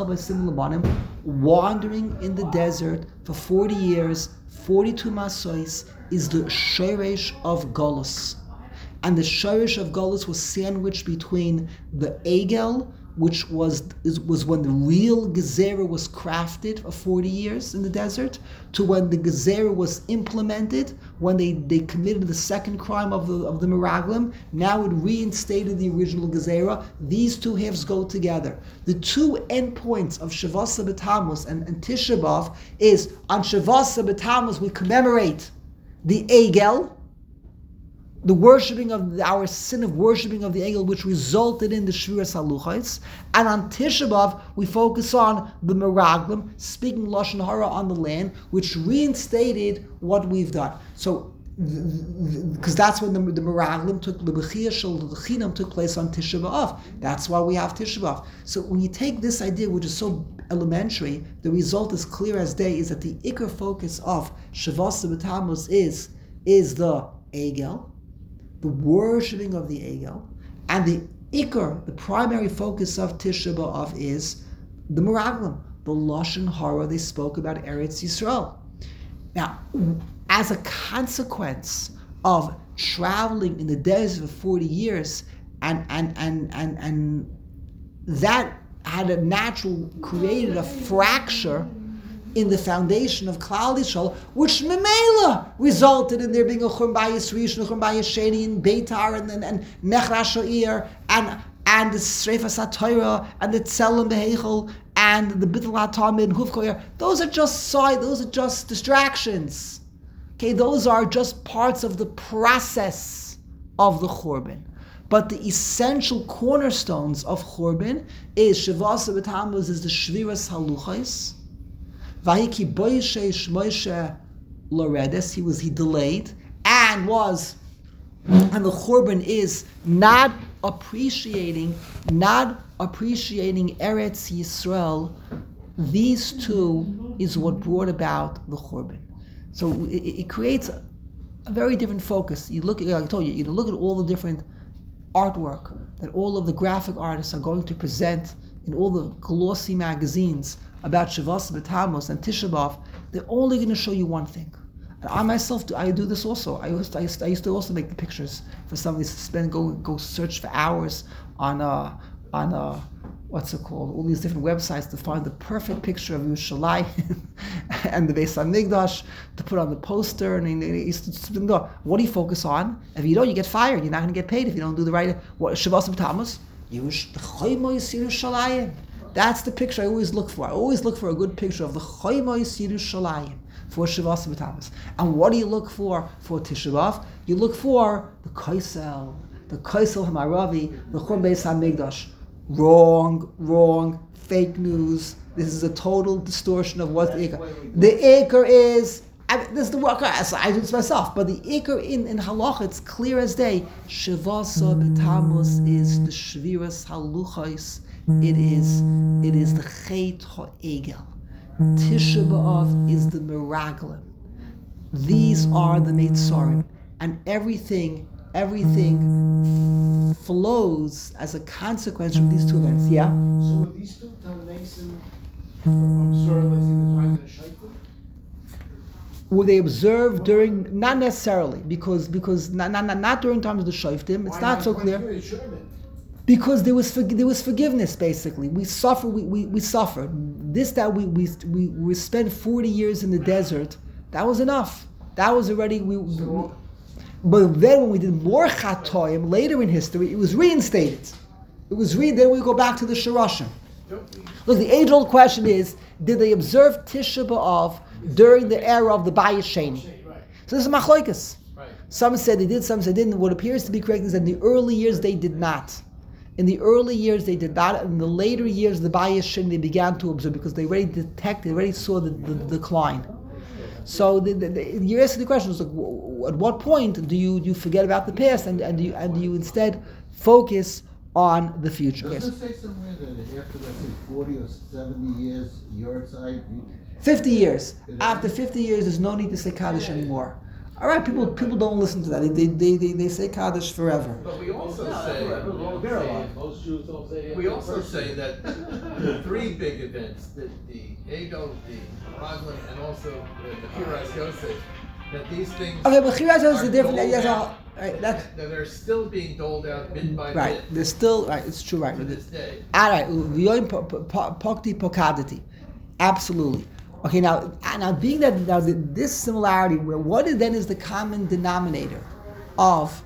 Wandering in the desert for 40 years, 42 Masois, is the Sheresh of Golus. And the Sheresh of Golus was sandwiched between the Egel, which was when the real Gezerah was crafted for 40 years in the desert, to when the Gezerah was implemented, when they committed the second crime of the Meraglim. Now it reinstated the original Gezerah. These two halves go together. The two endpoints of Shavuos B'Tammuz and Tisha B'Av is, on Shavuos B'Tammuz we commemorate the Egel, the worshipping of our sin of worshipping of the Egel, which resulted in the Shviras HaLuchos. And on Tisha B'Av, we focus on the Meraglim, speaking Lashon Hara on the land, which reinstated what we've done. So, because that's when the Meraglim took, the Bechiyah Shel Chinam took place on Tisha B'Av. That's why we have Tisha B'Av. So when you take this idea, which is so elementary, the result is clear as day, is that the ikar focus of Shavuos B'Tammuz is the Egel, the worshipping of the Egel, and the Ikar, the primary focus of Tisha B'Av, is the Meraglim, the Lashon Hara they spoke about Eretz Yisrael. Now, as a consequence of traveling in the desert for 40 years, and that had created a fracture in the foundation of Klal Yisrael, which Memela resulted in there being a Churban Bayis Rishon, a Churban Bayis Sheni, and Beitar, and Nechra Sha'ir, and the Sreifas HaTorah, and the Tzelem Behechel, and the Bittul HaTamid, and Hufkoyer. Those are just distractions. Okay, those are just parts of the process of the Churban. But the essential cornerstones of Churban is Shavuos B'Tammuz is the Shviras HaLuchos. Vayiki Boishesh Moshe Loredes, he delayed, and the Churban is not appreciating Eretz Yisrael. These two is what brought about the Churban. So it creates a very different focus. You look, like I told you, you look at all the different artwork that all of the graphic artists are going to present in all the glossy magazines about Shavuos B'Tammuz and Tisha B'Av. They're only going to show you one thing. And I myself, I do this also. I used to also make the pictures for somebody to go search for hours on what's it called? All these different websites to find the perfect picture of Yerushalayim and the Beis HaMikdash to put on the poster. And what do you focus on? If you don't, you get fired. You're not going to get paid if you don't do the right. What Shavuos B'Tammuz? Yerushalayim. That's the picture I always look for. I always look for a good picture of the Chaymois Yerushalayim for Shavuos B'Tammuz. And what do you look for Tisha B'Av? You look for the Kaisel Hamaravi, the Churban Beis HaMikdash. Wrong, fake news. This is a total distortion of what the Ikar. The Ikar is, this is the work, I do this myself, but the Ikar in Halach, it's clear as day. Shavuos B'Tammuz is the Shviras HaLuchos. It is the Chet HaEgel. Tisha B'Av is the Meraglim. These are the Meitzarim, and everything flows as a consequence from these two events. Yeah. So were these two Talmesim observed in the time of the Shaitim? Were they observed during? Not necessarily, because not during times of the Shoftim. It's not so clear. It should have been. Because there was forgiveness. Basically, we suffered. We suffered. This that we spent 40 years in the desert. That was enough. That was already But then when we did more chatoim later in history, it was reinstated. Then we go back to the Shirashim. Look, the age-old question is: did they observe Tisha B'Av during the era of the Bayis Sheni? So this is machlokas. Right. Some said they did, some said they didn't. What appears to be correct is that in the early years they did not. In the early years they did not. In the later years, the Bayis Sheni, they began to observe because they already saw the decline. So you're asking the question: is like, at what point do you forget about the past and you instead focus on the future? Does Yes. it say somewhere that after, let's say, 40 or 70 years, your side? 50 years. After 50 years, there's no need to say Kaddish anymore. All right, people don't listen to that. They say Kaddish forever. But we also Most Jews don't say it. we also say that the three big events, the Egel, the Raglan, and also the Kiras Yosef, that these things Okay, but Chiraz is the different. are Yes, doled right, out, that's that are still being doled out bit by right. bit There's still right. It's true, right? to this day. All right, v'yoyim pokti pokadati, absolutely. Okay, now being that this similarity, what is the common denominator of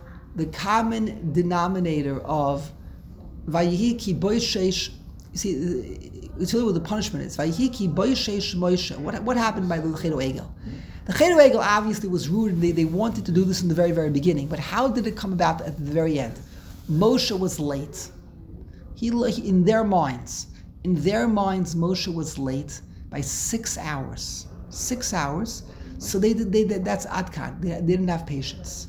Vayihi ki boishesh? You see, it's really what the punishment is. Vayihi ki boishesh Moshe. What happened by the Chedo Egel? The Chedo Egel obviously was rooted. They wanted to do this in the very, very beginning, but how did it come about at the very end? Moshe was late. He in their minds, Moshe was late by 6 hours. 6 hours. So they that's Adkan. They didn't have patience.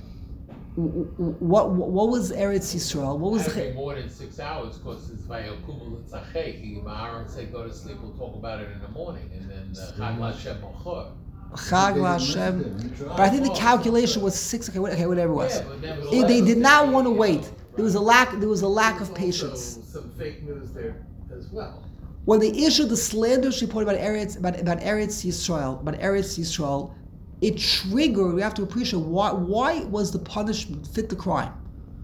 What was Eretz Yisrael? What was Actually, more than 6 hours because it's Vayokumu L'Tzachei. Aaron said, "Go to sleep. We'll talk about it in the morning." And then Chag LaShem B'chor. Chag LaShem? But I think the calculation was 6. Okay, whatever it was. Yeah, but nevertheless, They did not want to wait. There was a lack of patience. Also, some fake news there as well. When they issued the slanderous report about Eretz Yisrael, it triggered. We have to appreciate why was the punishment fit the crime?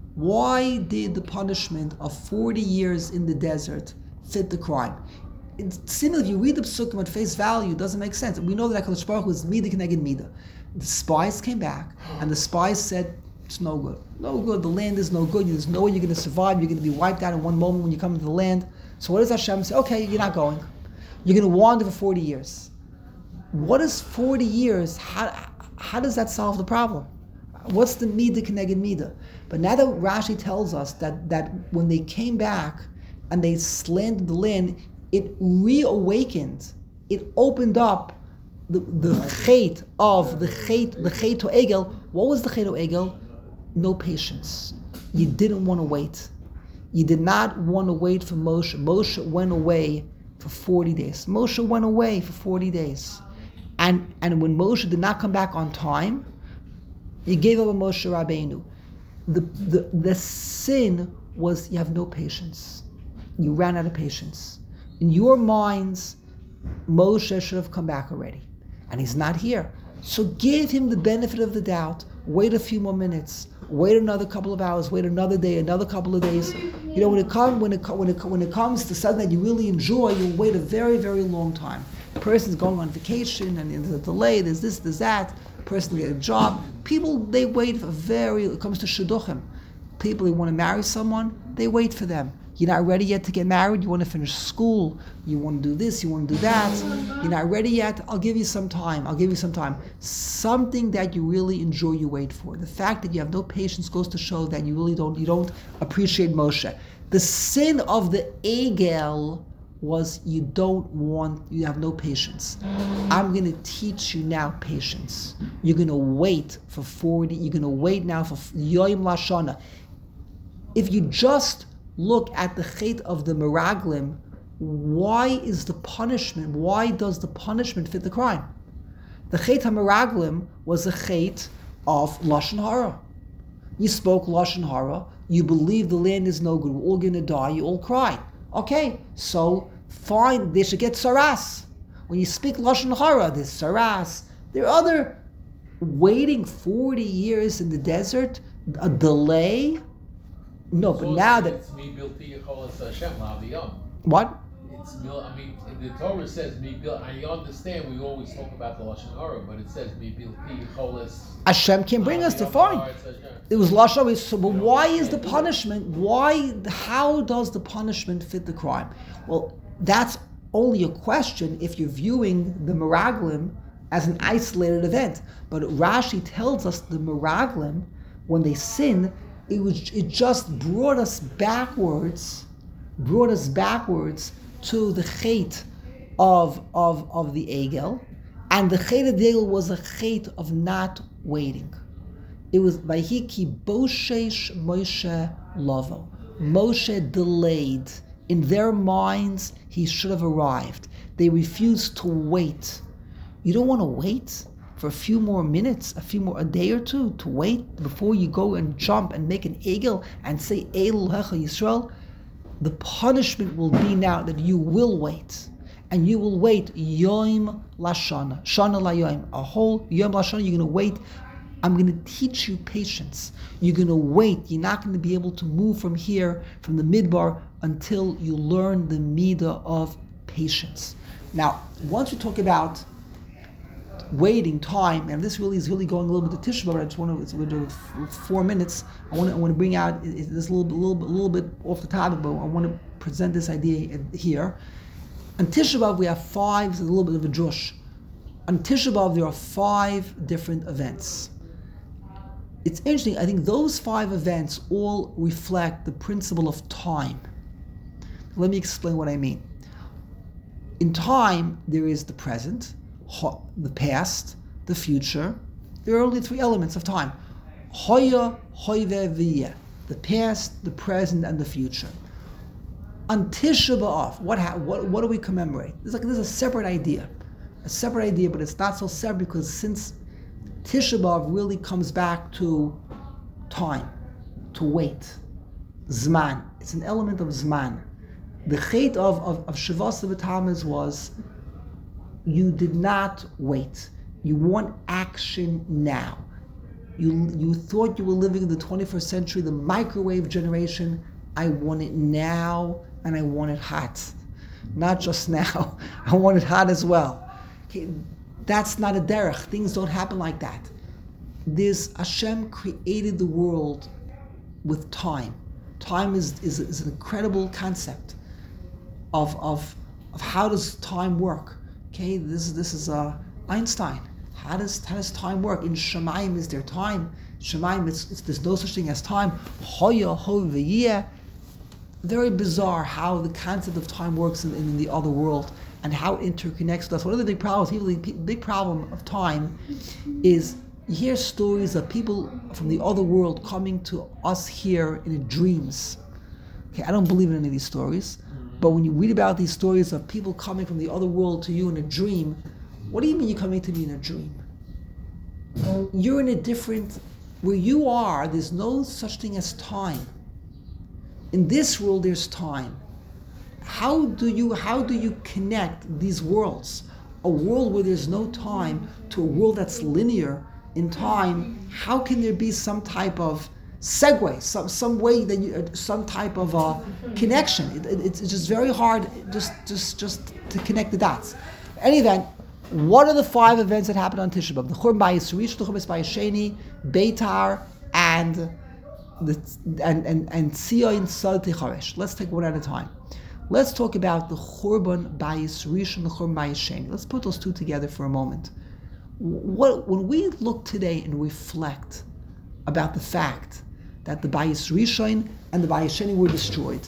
Why did the punishment of 40 years in the desert fit the crime? It's similar. If you read the psukim at face value, it doesn't make sense. We know that HaKadosh Baruch Hu was midah k'neged midah. The spies came back, and the spies said, "It's no good. No good. The land is no good. There's no way you're going to survive. You're going to be wiped out in one moment when you come into the land." So what does Hashem say? Okay, you're not going. You're going to wander for 40 years. What is 40 years? How does that solve the problem? What's the midah k'neged midah? But now that Rashi tells us that when they came back and they slandered the land, it reawakened. It opened up the chait of the chait to Egel. What was the chait to Egel? No patience. You didn't want to wait. You did not want to wait for Moshe. Moshe went away for 40 days. Moshe went away for 40 days. And when Moshe did not come back on time, he gave up on Moshe Rabbeinu. The sin was you have no patience. You ran out of patience. In your minds, Moshe should have come back already. And he's not here. So give him the benefit of the doubt. Wait a few more minutes. Wait another couple of hours. Wait another day. Another couple of days. You know, when it comes to something that you really enjoy, you'll wait a very, very long time. The person's going on vacation and there's a delay. There's this, there's that. The person get a job. People they wait for it comes to shidduchim. People they want to marry someone, they wait for them. You're not ready yet to get married. You want to finish school. You want to do this. You want to do that. You're not ready yet. I'll give you some time. Something that you really enjoy, you wait for. The fact that you have no patience goes to show that you really don't appreciate Moshe. The sin of the Egel was you have no patience. I'm going to teach you now patience. You're going to wait for 40. You're going to wait now for Yoim Lashana. If you just look at the chait of the Meraglim, why does the punishment fit the crime? The chait HaMeraglim was a chait of Lashon Hara. You spoke Lashon Hara, you believe the land is no good, we're all going to die, you all cry. Okay, so fine, they should get saras. When you speak Lashon Hara, there's saras. There are other, waiting 40 years in the desert, a delay. No, but now that it's mi bilti yicholas Hashem la'aviyam. what? It's I mean, the Torah says mi bil. I understand we always talk about the lashon hara, but it says mi bilti yicholas. Hashem can bring us to fine. It was lashon. So, but why is the punishment? Why? How does the punishment fit the crime? Well, that's only a question if you're viewing the Meraglim as an isolated event. But Rashi tells us the Meraglim, when they sin, it just brought us backwards to the chait of the Egel, and the chait of the Egel was a chait of not waiting. It was Vayiki Boshesh Moshe Lovo. Moshe delayed. In their minds, he should have arrived. They refused to wait. You don't want to wait for a few more minutes, a day or two, to wait before you go and jump and make an egel and say El Hecha Yisrael. The punishment will be now that you will wait, and you will wait Yom Lashana, Shana La Yom, a whole Yom Lashana. You're going to wait. I'm going to teach you patience. You're going to wait. You're not going to be able to move from here, from the midbar, until you learn the midah of patience. Now, once we talk about waiting time, and this really is going a little bit to Tisha B'Av, but I just want to, it's 4 minutes. I want to bring out this a little bit off the topic, but I want to present this idea here. On Tisha B'Av, we have 5. It's a little bit of a drush. On Tisha B'Av, there are 5 different events. It's interesting. I think those 5 events all reflect the principle of time. Let me explain what I mean. In time, there is the present, the past, the future. There are only 3 elements of time. Hoya, hoive, v'yeh. The past, the present, and the future. On Tisha B'Av, what do we commemorate? There's a separate idea. But it's not so separate because since Tisha B'Av really comes back to time, to wait. Zman. It's an element of Zman. The chait of Shavas B'Tammuz was you did not wait. You want action now. You thought you were living in the 21st century, the microwave generation. I want it now, and I want it hot. Not just now. I want it hot as well. Okay, that's not a derech. Things don't happen like that. Hashem created the world with time. Time is an incredible concept of how does time work. Okay, this is Einstein. How does time work? In Shemayim is there time? Shemayim, there's no such thing as time. Hoya ho v'yeh. Very bizarre how the concept of time works in the other world and how it interconnects with us. One of the big problems, the big problem of time is you hear stories of people from the other world coming to us here in dreams. Okay, I don't believe in any of these stories, but when you read about these stories of people coming from the other world to you in a dream, what do you mean you're coming to me in a dream? You're in a different, where you are, there's no such thing as time. In this world, there's time. How do you connect these worlds? A world where there's no time to a world that's linear in time. How can there be some type of segue, some way that some type of connection? It's just very hard just to connect the dots. In any event, what are the 5 events that happened on Tisha B'Av? The Churban Bayis Rishon, the Churban Bayis Sheni, Beitar, and Tzion Salti Charesh. Let's take one at a time. Let's talk about the Churban Bayis Rishon, the Churban Bayis Sheni. Let's put those 2 together for a moment. When we look today and reflect about the fact that the Bayis Rishon and the Bayis Sheni were destroyed,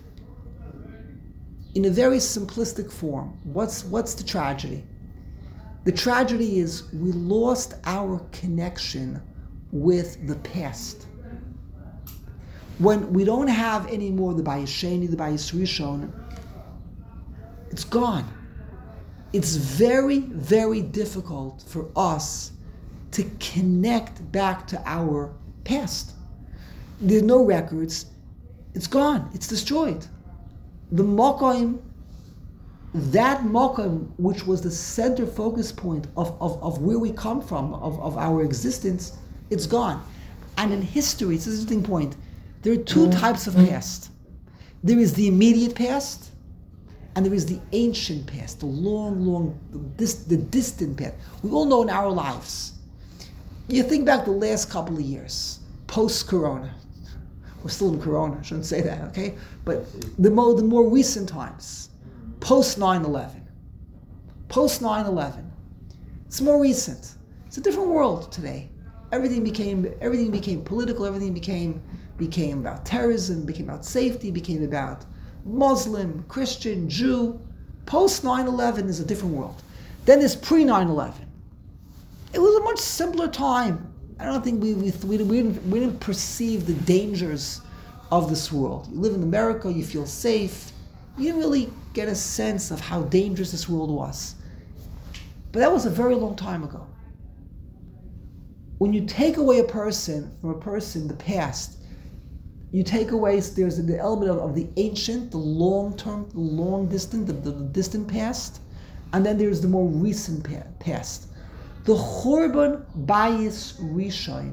in a very simplistic form, what's the tragedy? The tragedy is we lost our connection with the past. When we don't have anymore the Bayis Sheni, the Bayis Rishon, it's gone. It's very, very difficult for us to connect back to our past. There are no records. It's gone. It's destroyed. The Mokoim, that Mokoim, which was the center focus point of where we come from, of our existence, it's gone. And in history, it's an interesting point. There are two types of past. There is the immediate past, and there is the ancient past, the long, the distant past. We all know in our lives. You think back the last couple of years, post-corona. We're still in corona, I shouldn't say that, okay? But the more recent times, post 9/11. Post 9/11. It's more recent. It's a different world today. Everything became political, everything became about terrorism, became about safety, became about Muslim, Christian, Jew. Post 9/11 is a different world. Then there's pre 9/11. It was a much simpler time. I don't think we didn't perceive the dangers of this world. You live in America, you feel safe. You didn't really get a sense of how dangerous this world was. But that was a very long time ago. When you take away a person from a person, the past, you take away, there's the element of the ancient, the long-term, the long-distant, the distant past, and then there's the more recent past. The Churban Bayis Rishon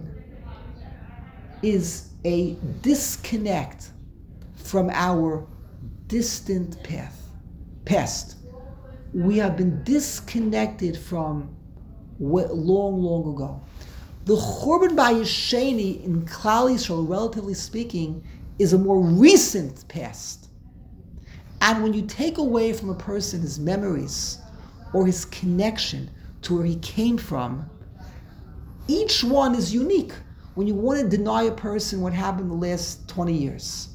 is a disconnect from our distant past. We have been disconnected from long ago. The Churban Bayis Sheni in Klal Yisrael, relatively speaking, is a more recent past. And when you take away from a person his memories or his connection to where he came from, each one is unique. When you want to deny a person what happened the last 20 years,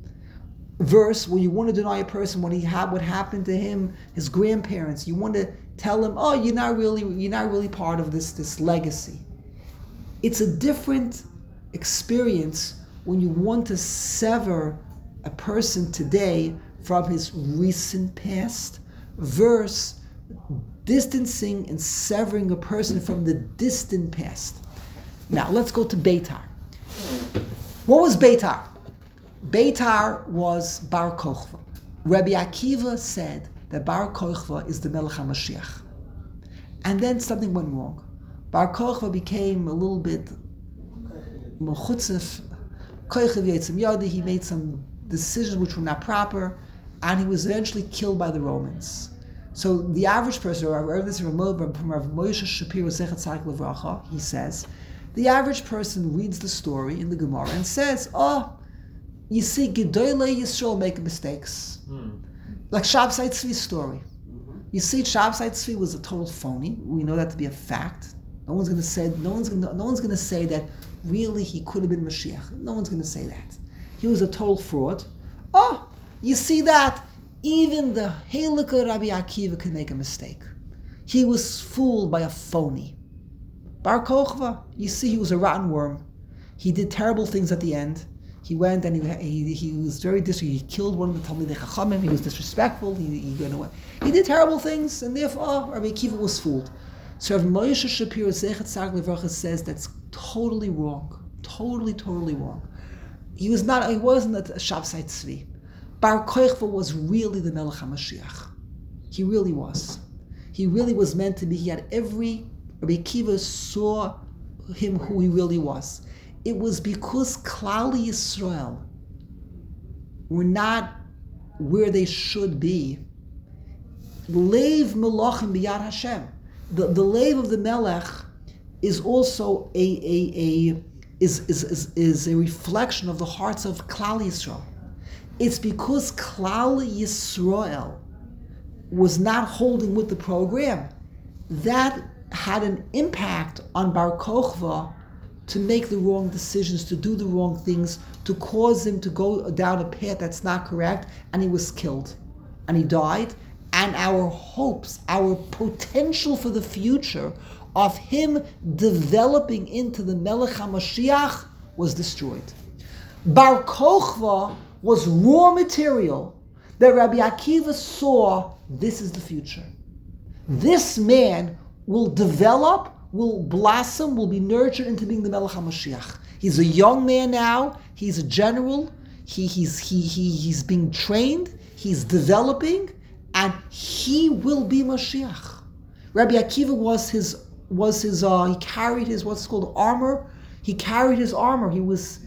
verse when you want to deny a person what happened to him, his grandparents, you want to tell him, oh, you're not really part of this legacy. It's a different experience when you want to sever a person today from his recent past, versus distancing and severing a person from the distant past. Now let's go to Beitar. What was Beitar? Beitar was Bar Kochva. Rabbi Akiva said that Bar Kochva is the Melech HaMashiach. And then something went wrong. Bar Kochva became a little bit mechutzef, koichev yitzim yadi. He made some decisions which were not proper, and he was eventually killed by the Romans. So the average person, or this from Rav Moshe Shapiro Zechat Tzaddik Levracha, he says, the average person reads the story in the Gemara and says, oh, you see, Gedolei Yisrael make mistakes. Like Shabsai Tzvi's story. You see, Shabsai Tzvi was a total phony. We know that to be a fact. No one's going to say that really he could have been Mashiach. No one's going to say that. He was a total fraud. Oh, you see that? Even the Halakha Rabbi Akiva could make a mistake. He was fooled by a phony. Bar Kochva, you see, he was a rotten worm. He did terrible things at the end. He went and he was very disrespectful. He killed one of the Talmidei Chachamim. He was disrespectful. He went away. He did terrible things, and therefore Rabbi Akiva was fooled. So Rav Moshe Shapiro Zechat Tzaddik Levracha says that's totally wrong. Totally wrong. He wasn't a Shabsai Tzvi. Bar Kochva was really the Melech HaMashiach. He really was. He really was meant to be. He had Rabbi Akiva saw him who he really was. It was because Klal Yisrael were not where they should be. Leiv Melachim B'Yad Hashem. The leiv of the Melech is also a reflection of the hearts of Klal Yisrael. It's because Klal Yisrael was not holding with the program that had an impact on Bar Kochva to make the wrong decisions, to do the wrong things, to cause him to go down a path that's not correct, and he was killed, and he died. And our hopes, our potential for the future of him developing into the Melech HaMashiach was destroyed. Bar Kochva was raw material that Rabbi Akiva saw, this is the future. This man will develop, will blossom, will be nurtured into being the Melech HaMashiach. He's a young man now, he's a general, he's being trained, he's developing, and he will be Mashiach. Rabbi Akiva he carried his what's called armor. He carried his armor. He was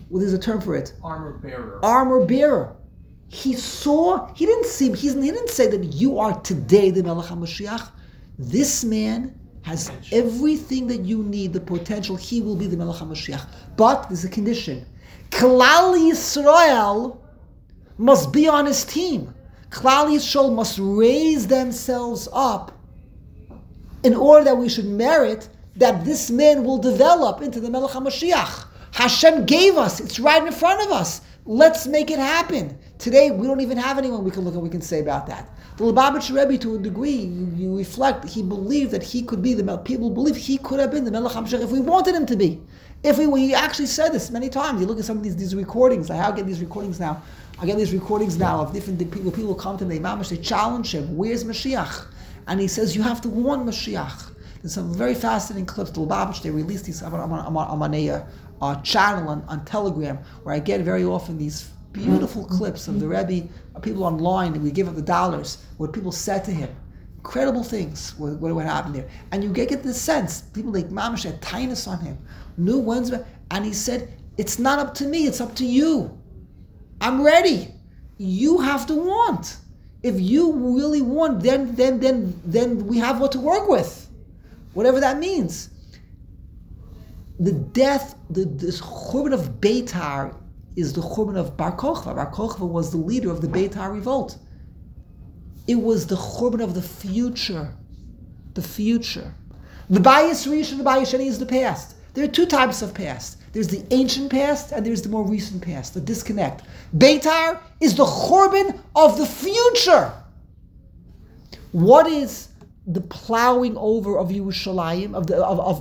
well, there's a term for it. Armor bearer. Armor bearer. He didn't say that you are today the Melech HaMashiach. This man has everything that you need, the potential. He will be the Melech HaMashiach. But there's a condition. Klal Yisrael must be on his team. Klal Yisrael must raise themselves up in order that we should merit that this man will develop into the Melech HaMashiach. Hashem gave us. It's right in front of us. Let's make it happen. Today, we don't even have anyone we can look at, we can say about that. The Lubavitcher Rebbe, to a degree, you reflect, he believed that he could be the Melech. People believe he could have been the Melech HaMashiach if we wanted him to be. He actually said this many times. You look at some of these recordings. I get these recordings now. I get these recordings now of different people. People come to me, they challenge him. Where's Mashiach? And he says, you have to want Mashiach. There's some very fascinating clips. The Lubavitch, they released these. I'm on a channel on Telegram where I get very often these beautiful clips of the Rebbe, people online, and we give up the dollars, what people said to him. Incredible things, what happened there. And you get this sense, people like Mamash had tightness on him. Knew when's, and he said, it's not up to me, it's up to you. I'm ready. You have to want. If you really want, then we have what to work with. Whatever that means. The death, this Churban of Beitar is the Churban of Bar Kochva. Bar Kochva was the leader of the Beitar revolt. It was the Churban of the future. The future. The Bayis Rishon and the Bayis Sheni is the past. There are two types of past. There's the ancient past and there's the more recent past, the disconnect. Beitar is the Churban of the future. What is the plowing over of Yerushalayim, of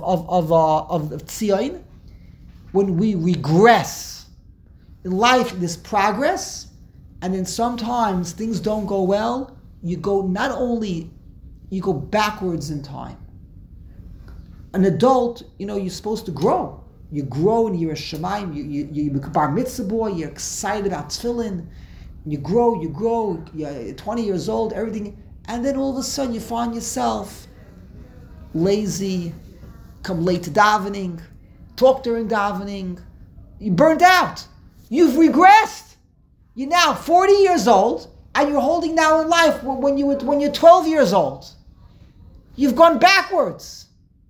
Tzion? When we regress. In life, there's progress, and then sometimes things don't go well. You go backwards in time. An adult, you're supposed to grow. You grow and you're a Shemaim, you become bar mitzvah boy, you're excited about tefillin. You grow, you're 20 years old, everything. And then all of a sudden you find yourself lazy, come late to davening, talk during davening. You burned out. You've regressed. You're now 40 years old, and you're holding now in life when you're 12 years old. You've gone backwards.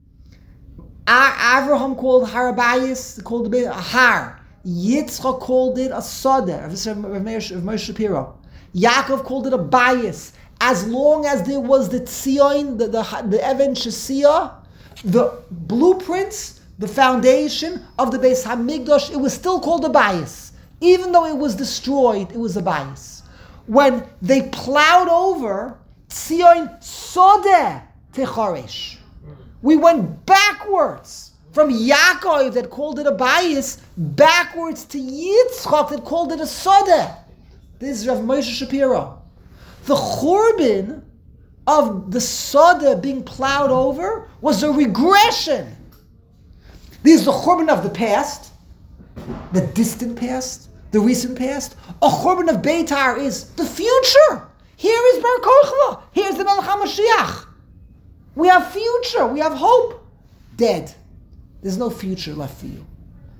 Avraham called Harabayis, called it a har. Yitzchak called it a soda. Of Moshe Shapiro. Yaakov called it a bias. As long as there was the Tzion, the Even Shesia, the blueprints, the foundation of the Beis Hamikdash, it was still called a bias. Even though it was destroyed, it was a bias. When they plowed over Tzion Sodeh Techoresh, we went backwards from Yaakov that called it a bias, backwards to Yitzchak that called it a Sodeh. This is Rav Moshe Shapiro. The Churban of the Sodeh being plowed over was a regression. This is the Churban of the past, the distant past, the recent past. A Churban of Beitar is the future. Here is Bar Kochva. Here's the Melech HaMashiach. We have future. We have hope. Dead. There's no future left for you.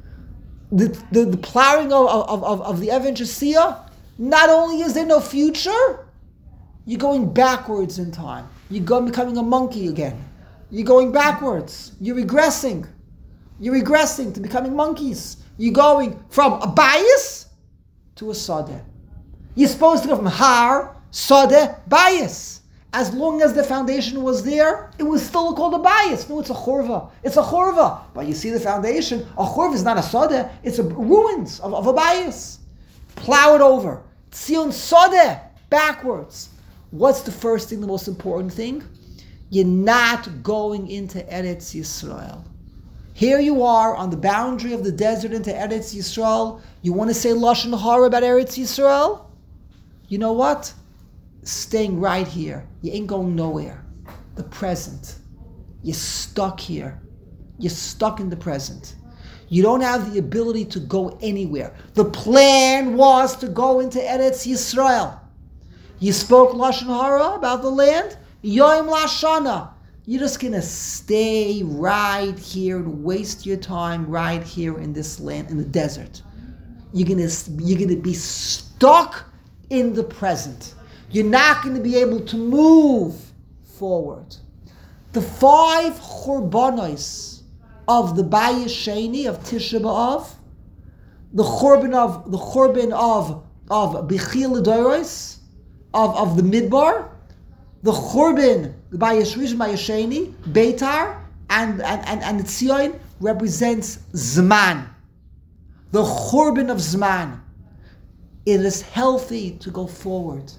The plowing of the Even Shesia, not only is there no future, you're going backwards in time. You're becoming a monkey again. You're going backwards. You're regressing. You're regressing to becoming monkeys. You're going from a bias to a Sodeh. You're supposed to go from Har, Sodeh, bias. As long as the foundation was there, it was still called a bias. No, it's a chorva. It's a chorva. But you see the foundation, a chorva is not a Sodeh, it's a ruins of a bias. Plow it over. Tzion Sodeh, backwards. What's the first thing, the most important thing? You're not going into Eretz Yisrael. Here you are on the boundary of the desert into Eretz Yisrael. You want to say Lashon Hara about Eretz Yisrael? You know what? Staying right here. You ain't going nowhere. The present. You're stuck here. You're stuck in the present. You don't have the ability to go anywhere. The plan was to go into Eretz Yisrael. You spoke Lashon Hara about the land? Yom Lashana. You're just going to stay right here and waste your time right here in this land, in the desert. you're gonna be stuck in the present. You're not going to be able to move forward. The 5 churbanos of the Bayis Sheni of Tisha B'Av, the churban of Bechil Adoros, of the Midbar, the churban, the Bayis Rishon, Bayis Sheni, Beitar, and the Tzion represents Zman. The churban of Zman. It is healthy to go forward.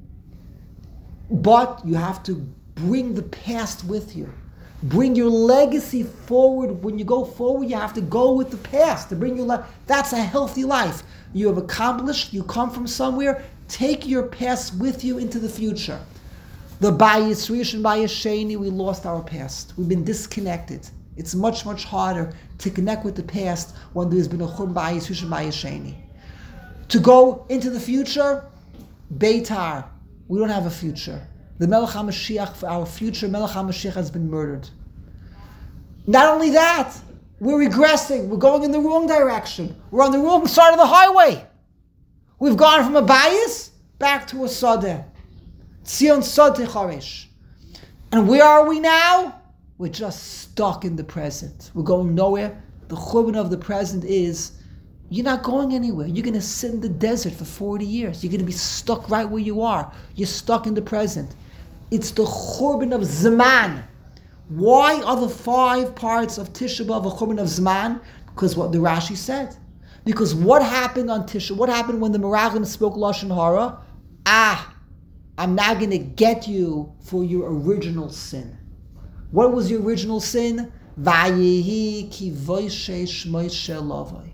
But you have to bring the past with you. Bring your legacy forward. When you go forward, you have to go with the past to bring your life. That's a healthy life. You have accomplished, you come from somewhere, take your past with you into the future. The Bayis Rishon, Bayis Sheni, we lost our past. We've been disconnected. It's much, much harder to connect with the past when there's been a Churban Bayis Rishon, Bayis Sheni. To go into the future, Beitar, we don't have a future. The Melech HaMashiach, for our future, Melech HaMashiach has been murdered. Not only that, we're regressing. We're going in the wrong direction. We're on the wrong side of the highway. We've gone from a bias back to a Sadeh. Tzion Sadeh Choresh. And where are we now? We're just stuck in the present. We're going nowhere. The churban of the present is, you're not going anywhere. You're going to sit in the desert for 40 years. You're going to be stuck right where you are. You're stuck in the present. It's the churban of Zman. Why are the 5 parts of Tisha B'Av a churban of Zman? Because what the Rashi said. Because what happened on Tisha? What happened when the Meraglim spoke Lashon Hara? I'm now going to get you for your original sin. What was your original sin? Vayehi ki voishe shmoishe lavoi.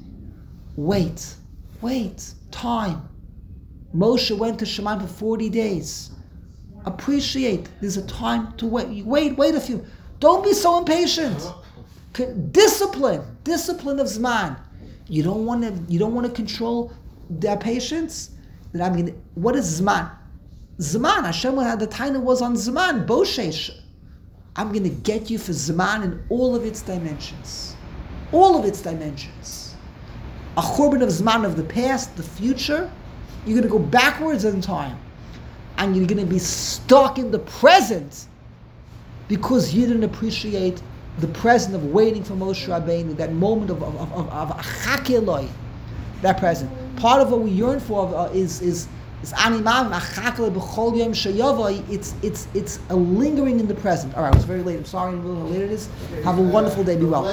Wait, time. Moshe went to Shemaim for 40 days. Appreciate, there's a time to wait. Wait a few. Don't be so impatient. Discipline of Zman. You don't want to control their patience? Then what is Zman? Zman, Hashem had the time was on Zman, Boshesh. I'm going to get you for Zman in all of its dimensions. All of its dimensions. A churban of Zman of the past, the future. You're going to go backwards in time. And you're going to be stuck in the present because you didn't appreciate the present of waiting for Moshe Rabbeinu, that moment of Achake, that present. Part of what we yearn for is Animam Achake b'chol yom sheyavai. It's a lingering in the present. All right, it's very late. I'm sorry how late it is. Have a wonderful day. Be well.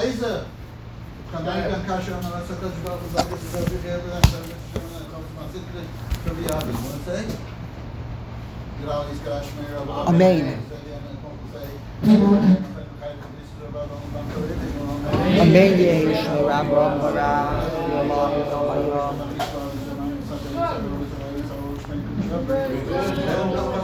Amen. Amen. Yehi Shmei Rabba Mara Yolam Yolam.